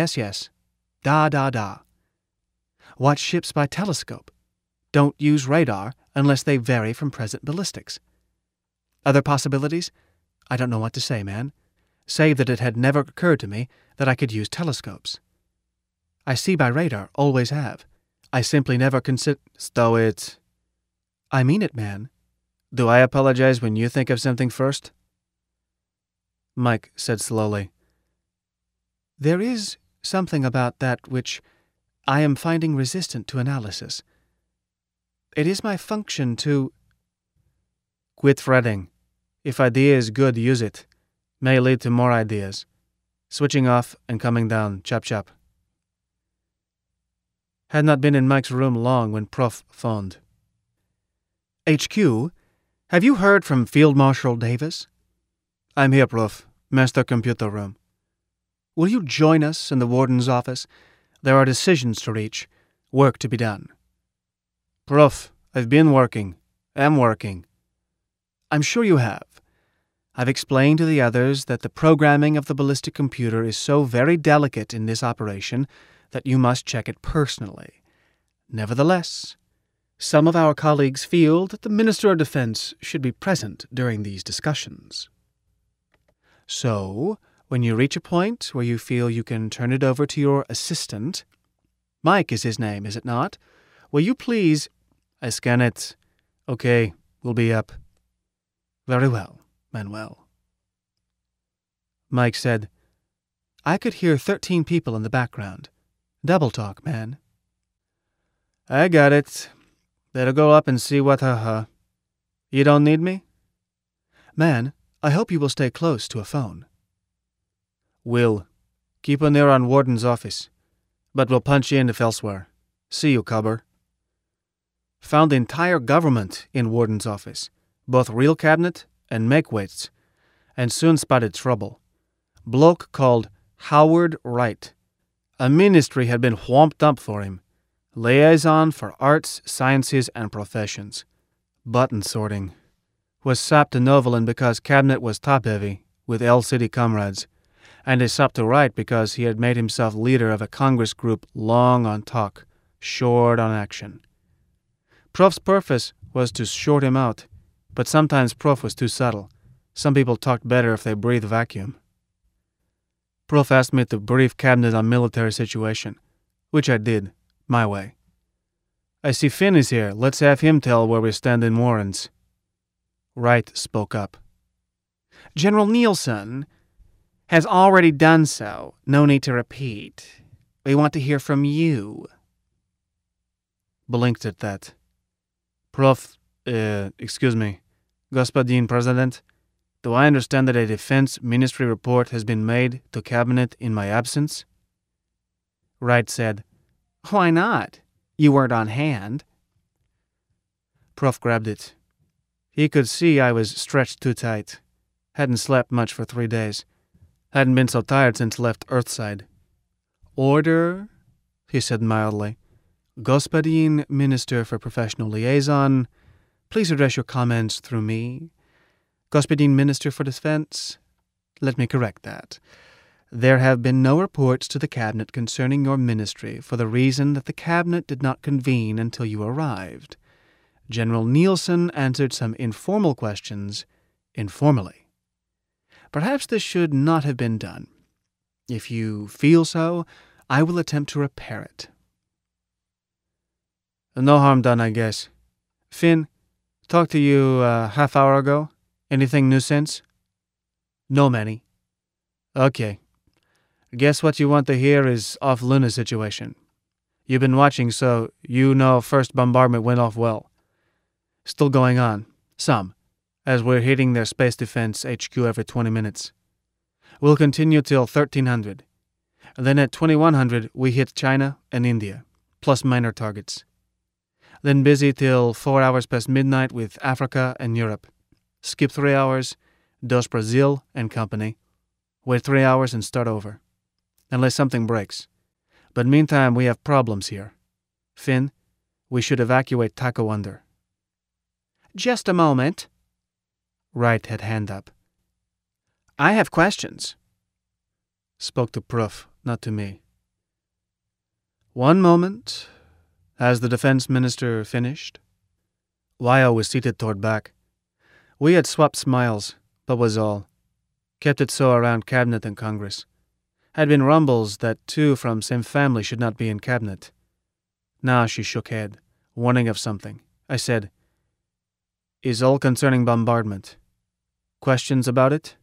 Da. Watch ships by telescope. Don't use radar unless they vary from present ballistics. Other possibilities? I don't know what to say, man, save that it had never occurred to me that I could use telescopes. I see by radar, always have. I simply never Stow it. I mean it, man. Do I apologize when you think of something first? Mike said slowly. There is something about that which I am finding resistant to analysis. It is my function to... Quit fretting. If idea is good, use it. May lead to more ideas. Switching off and coming down, chop. Had not been in Mike's room long when Prof phoned. HQ, have you heard from Field Marshal Davis? I'm here, Prof. Master computer room. Will you join us in the warden's office? There are decisions to reach, work to be done. Prof, I've been working. Am working. I'm sure you have. I've explained to the others that the programming of the ballistic computer is so very delicate in this operation that you must check it personally. Nevertheless, some of our colleagues feel that the Minister of Defense should be present during these discussions. So, when you reach a point where you feel you can turn it over to your assistant, Mike is his name, is it not? Will you please... I scan it. Okay, we'll be up. Very well, Manuel. Mike said, I could hear 13 people in the background. Double talk, man. I got it. Better go up and see what You don't need me? Man, I hope you will stay close to a phone. Will. Keep an ear on Warden's office. But we'll punch you in if elsewhere. See you, cubber. Found the entire government in Warden's office, both real cabinet and makeweights, and soon spotted trouble. Bloke called Howard Wright. A ministry had been whomped up for him. Liaison for Arts, Sciences, and Professions. Button sorting. Was sapped to Novolin because cabinet was top-heavy, with L-City comrades, and is sapped to Wright because he had made himself leader of a Congress group long on talk, short on action. Prof's purpose was to short him out, but sometimes Prof was too subtle. Some people talked better if they breathed vacuum. Prof asked me to brief cabinet on military situation, which I did, my way. I see Finn is here. Let's have him tell where we stand in Warrens. Wright spoke up. General Nielsen has already done so. No need to repeat. We want to hear from you. Blinked at that. Prof, excuse me, Господин President, do I understand that a Defense Ministry report has been made to Cabinet in my absence? Wright said, Why not? You weren't on hand. Prof grabbed it. He could see I was stretched too tight. Hadn't slept much for 3 days. Hadn't been so tired since left Earthside. Order, he said mildly. Господин Minister for Professional Liaison, please address your comments through me. Господин Minister for Defense, let me correct that. There have been no reports to the Cabinet concerning your ministry for the reason that the Cabinet did not convene until you arrived. General Nielsen answered some informal questions informally. Perhaps this should not have been done. If you feel so, I will attempt to repair it. No harm done, I guess. Finn, talked to you half hour ago. Anything new since? No, Manny. Okay. Guess what you want to hear is off Luna situation. You've been watching, so you know first bombardment went off well. Still going on. Some. As we're hitting their space defense HQ every 20 minutes. We'll continue till 1300. Then at 2100 we hit China and India, plus minor targets. Then busy till 4 hours past midnight with Africa and Europe. Skip 3 hours, dos Brazil and company. Wait 3 hours and start over. Unless something breaks. But meantime, we have problems here. Finn, we should evacuate Taco Under. Just a moment. Wright had hand up. I have questions. Spoke to Proof, not to me. One moment. Has the defense minister finished? Wyo was seated toward back. We had swapped smiles, but was all. Kept it so around cabinet and Congress. Had been rumbles that two from same family should not be in cabinet. Now she shook head, warning of something. I said, Is all concerning bombardment. Questions about it?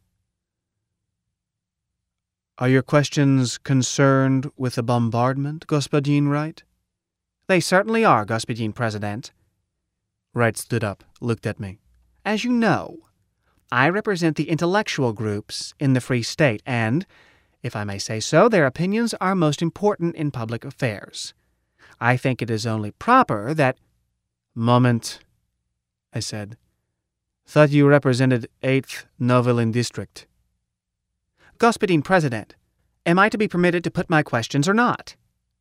Are your questions concerned with the bombardment, Господин Wright? They certainly are, Господин President. Wright stood up, looked at me. As you know, I represent the intellectual groups in the Free State, and, if I may say so, their opinions are most important in public affairs. I think it is only proper that— Moment, I said. Thought you represented 8th Novelin District. Господин President, am I to be permitted to put my questions or not?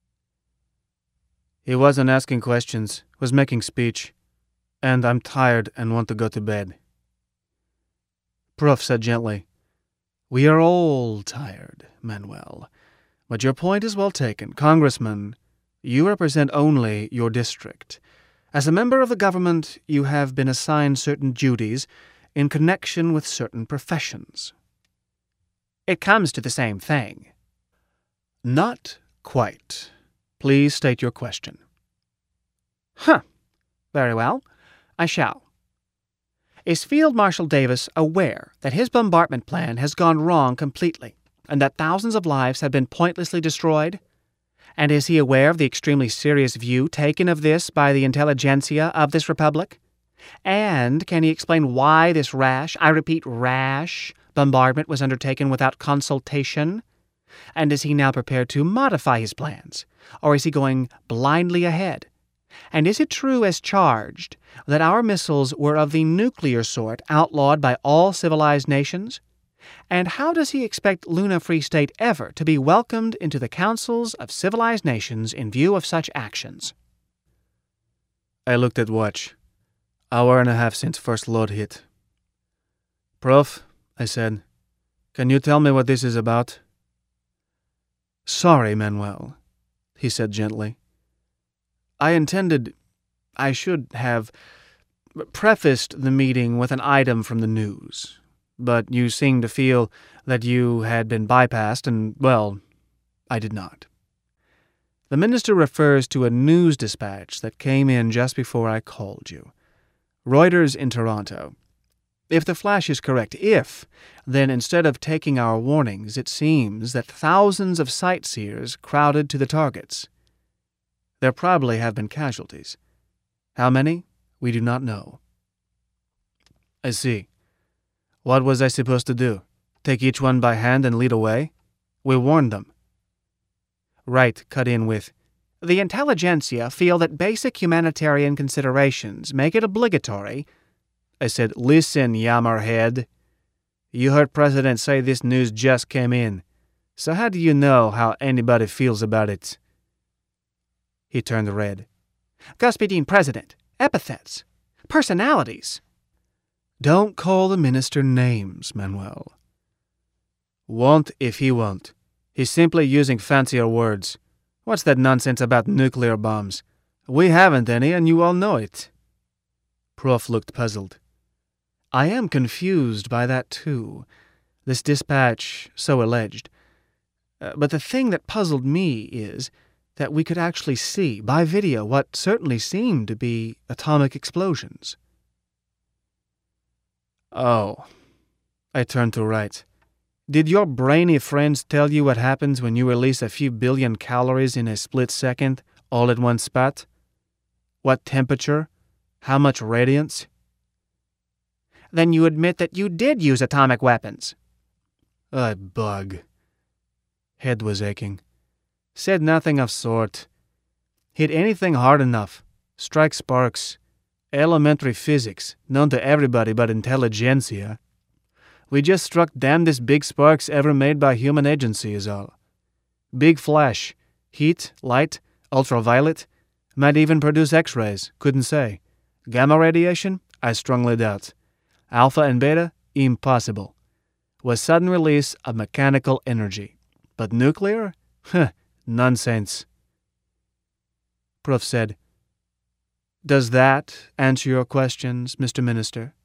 He wasn't asking questions, was making speech. And I'm tired and want to go to bed. Prof said gently, We are all tired, Manuel. But your point is well taken. Congressman, you represent only your district. As a member of the government, you have been assigned certain duties in connection with certain professions. It comes to the same thing. Not quite. Please state your question. Very well. I shall. Is Field Marshal Davis aware that his bombardment plan has gone wrong completely, and that thousands of lives have been pointlessly destroyed? And is he aware of the extremely serious view taken of this by the intelligentsia of this republic? And can he explain why this rash, I repeat rash, bombardment was undertaken without consultation? And is he now prepared to modify his plans, or is he going blindly ahead? And is it true as charged that our missiles were of the nuclear sort outlawed by all civilized nations? And how does he expect Luna Free State ever to be welcomed into the councils of civilized nations in view of such actions? I looked at watch. Hour and a half since first load hit. Prof, I said, can you tell me what this is about? Sorry, Manuel, he said gently. I should have prefaced the meeting with an item from the news, but you seemed to feel that you had been bypassed and, well, I did not. The minister refers to a news dispatch that came in just before I called you. Reuters in Toronto. If the flash is correct, then instead of taking our warnings, it seems that thousands of sightseers crowded to the targets. There probably have been casualties. How many? We do not know. I see. What was I supposed to do? Take each one by hand and lead away? We warned them. Wright cut in with, The intelligentsia feel that basic humanitarian considerations make it obligatory. I said, Listen, Yammerhead. You heard President say this news just came in. So how do you know how anybody feels about it? He turned red. Господин President, epithets, personalities. Don't call the minister names, Manuel. Won't if he won't. He's simply using fancier words. What's that nonsense about nuclear bombs? We haven't any, and you all know it. Prof looked puzzled. I am confused by that, too. This dispatch, so alleged. But the thing that puzzled me is that we could actually see, by video, what certainly seemed to be atomic explosions. Oh. I turned to Wright. Did your brainy friends tell you what happens when you release a few billion calories in a split second, all at one spot? What temperature? How much radiance? Then you admit that you did use atomic weapons. I bug. Head was aching. Said nothing of sort. Hit anything hard enough. Strike sparks. Elementary physics, known to everybody but intelligentsia. We just struck damnedest big sparks ever made by human agency is all. Big flash. Heat, light, ultraviolet. Might even produce X-rays, couldn't say. Gamma radiation? I strongly doubt. Alpha and beta? Impossible. Was sudden release of mechanical energy. But nuclear? Nonsense. Prof said, "Does that answer your questions, Mr. Minister?"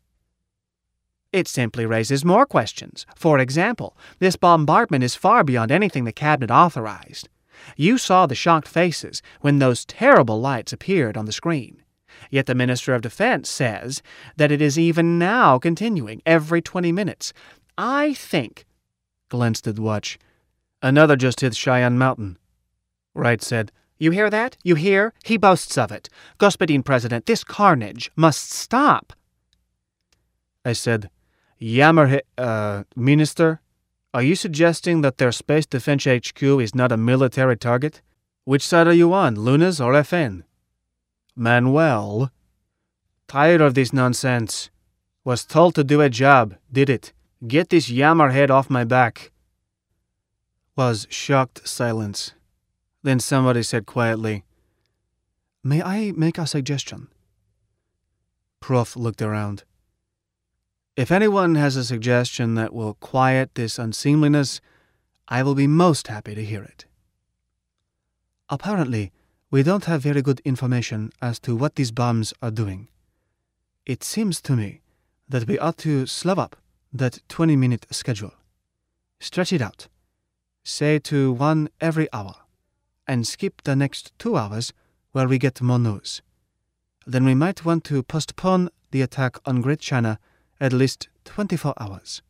It simply raises more questions. For example, this bombardment is far beyond anything the Cabinet authorized. You saw the shocked faces when those terrible lights appeared on the screen. Yet the Minister of Defense says that it is even now continuing every 20 minutes. I think, glanced at watch. Another just hit Cheyenne Mountain. Wright said, "You hear that? You hear? He boasts of it. Господин President, this carnage must stop." I said, Minister, are you suggesting that their Space Defense HQ is not a military target? Which side are you on, Lunas or FN? Manuel, tired of this nonsense. Was told to do a job, did it. Get this yammerhead off my back. Was shocked silence. Then somebody said quietly, "May I make a suggestion?" Prof looked around. "If anyone has a suggestion that will quiet this unseemliness, I will be most happy to hear it." "Apparently, we don't have very good information as to what these bombs are doing. It seems to me that we ought to slow up that 20-minute schedule. Stretch it out, say to 1 every hour, and skip the next 2 hours where we get more news. Then we might want to postpone the attack on Great China at least 24 hours.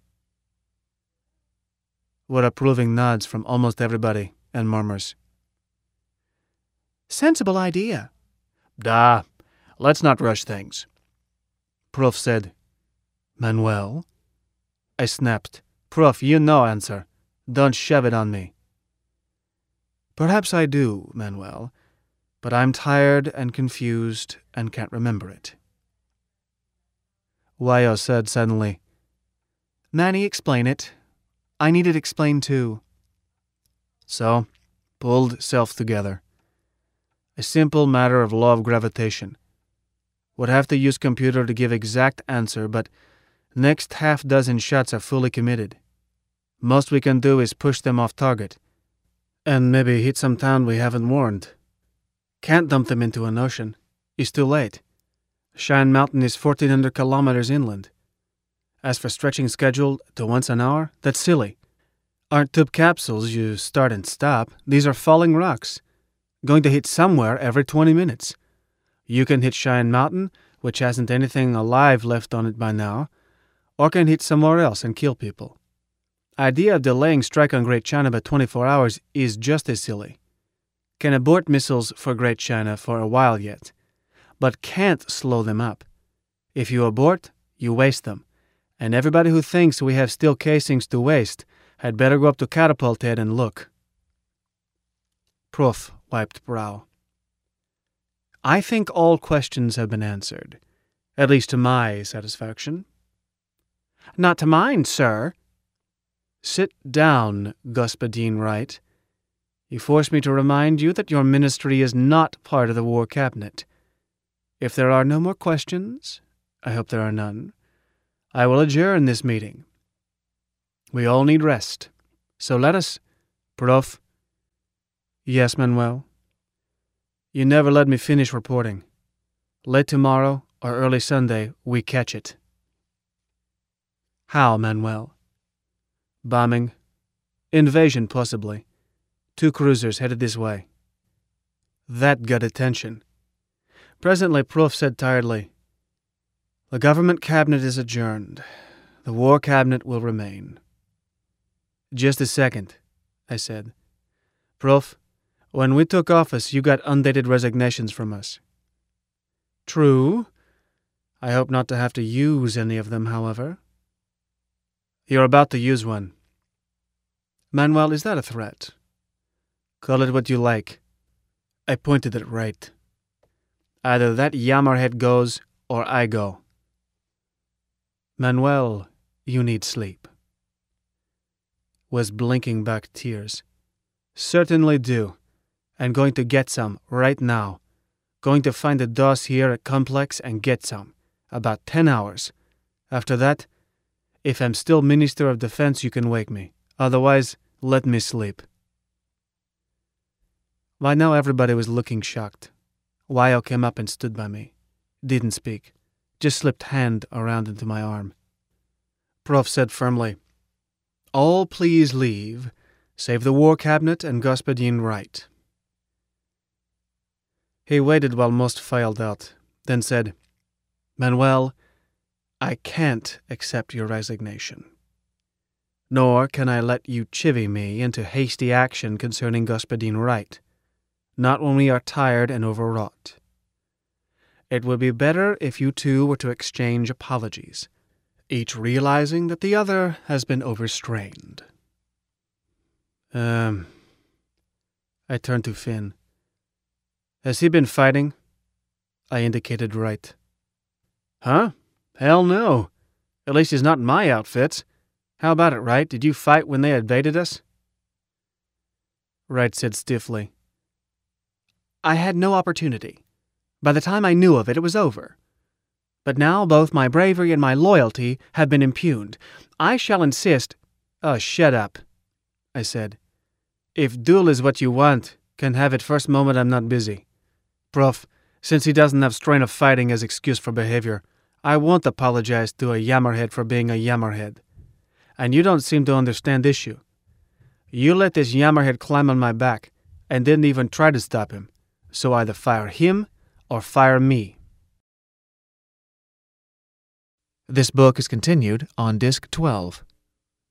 Were approving nods from almost everybody and murmurs. "Sensible idea." "Da, let's not rush things." Prof said, "Manuel?" I snapped, "Prof, you know answer. Don't shove it on me." "Perhaps I do, Manuel, but I'm tired and confused and can't remember it." Wayo said suddenly, "Manny, explain it. I need it explained too." So, pulled self together. A simple matter of law of gravitation. Would have to use computer to give exact answer, but next half dozen shots are fully committed. Most we can do is push them off target. And maybe hit some town we haven't warned. Can't dump them into an ocean. It's too late. Cheyenne Mountain is 1,400 kilometers inland. As for stretching schedule to once an hour, that's silly. Aren't tube capsules you start and stop. These are falling rocks. Going to hit somewhere every 20 minutes. You can hit Cheyenne Mountain, which hasn't anything alive left on it by now, or can hit somewhere else and kill people. Idea of delaying strike on Great China by 24 hours is just as silly. Can abort missiles for Great China for a while yet, but can't slow them up. If you abort, you waste them, and everybody who thinks we have steel casings to waste had better go up to Catapult Head and look. Prof wiped brow. I think all questions have been answered, at least to my satisfaction. Not to mine, sir. Sit down, Господин Wright. You force me to remind you that your ministry is not part of the War Cabinet. If there are no more questions, I hope there are none, I will adjourn this meeting. We all need rest, so let us, Prof. Yes, Manuel. You never let me finish reporting. Late tomorrow or early Sunday, we catch it. How, Manuel? Bombing. Invasion, possibly. 2 cruisers headed this way. That got attention. Presently, Prof said tiredly, "The government cabinet is adjourned. The war cabinet will remain." Just a second, I said. Prof, when we took office, you got undated resignations from us. True. I hope not to have to use any of them, however. You're about to use one. Manuel, is that a threat? Call it what you like. I pointed at Wright. Either that yammerhead goes, or I go. Manuel, you need sleep. Was blinking back tears. Certainly do. And going to get some right now. Going to find the DOS here at Complex and get some. About 10 hours. After that, if I'm still Minister of Defense, you can wake me. Otherwise, let me sleep. By now everybody was looking shocked. Wyo came up and stood by me. Didn't speak. Just slipped hand around into my arm. Prof said firmly, "All please leave, save the War Cabinet and Господин Wright." He waited while most filed out, then said, "Manuel, I can't accept your resignation. Nor can I let you chivvy me into hasty action concerning Господин Wright, not when we are tired and overwrought. It would be better if you two were to exchange apologies, each realizing that the other has been overstrained." I turned to Finn. "Has he been fighting?" I indicated Wright. "Huh? Hell no. At least he's not in my outfits. How about it, Wright? Did you fight when they invaded us?" Wright said stiffly, "I had no opportunity. By the time I knew of it, it was over. But now both my bravery and my loyalty have been impugned. I shall insist—" "Oh, shut up," I said. "If duel is what you want, can have it first moment I'm not busy. Prof, since he doesn't have strain of fighting as excuse for behavior, I won't apologize to a yammerhead for being a yammerhead. And you don't seem to understand issue. You let this yammerhead climb on my back and didn't even try to stop him. So either fire him or fire me." This book is continued on Disc 12.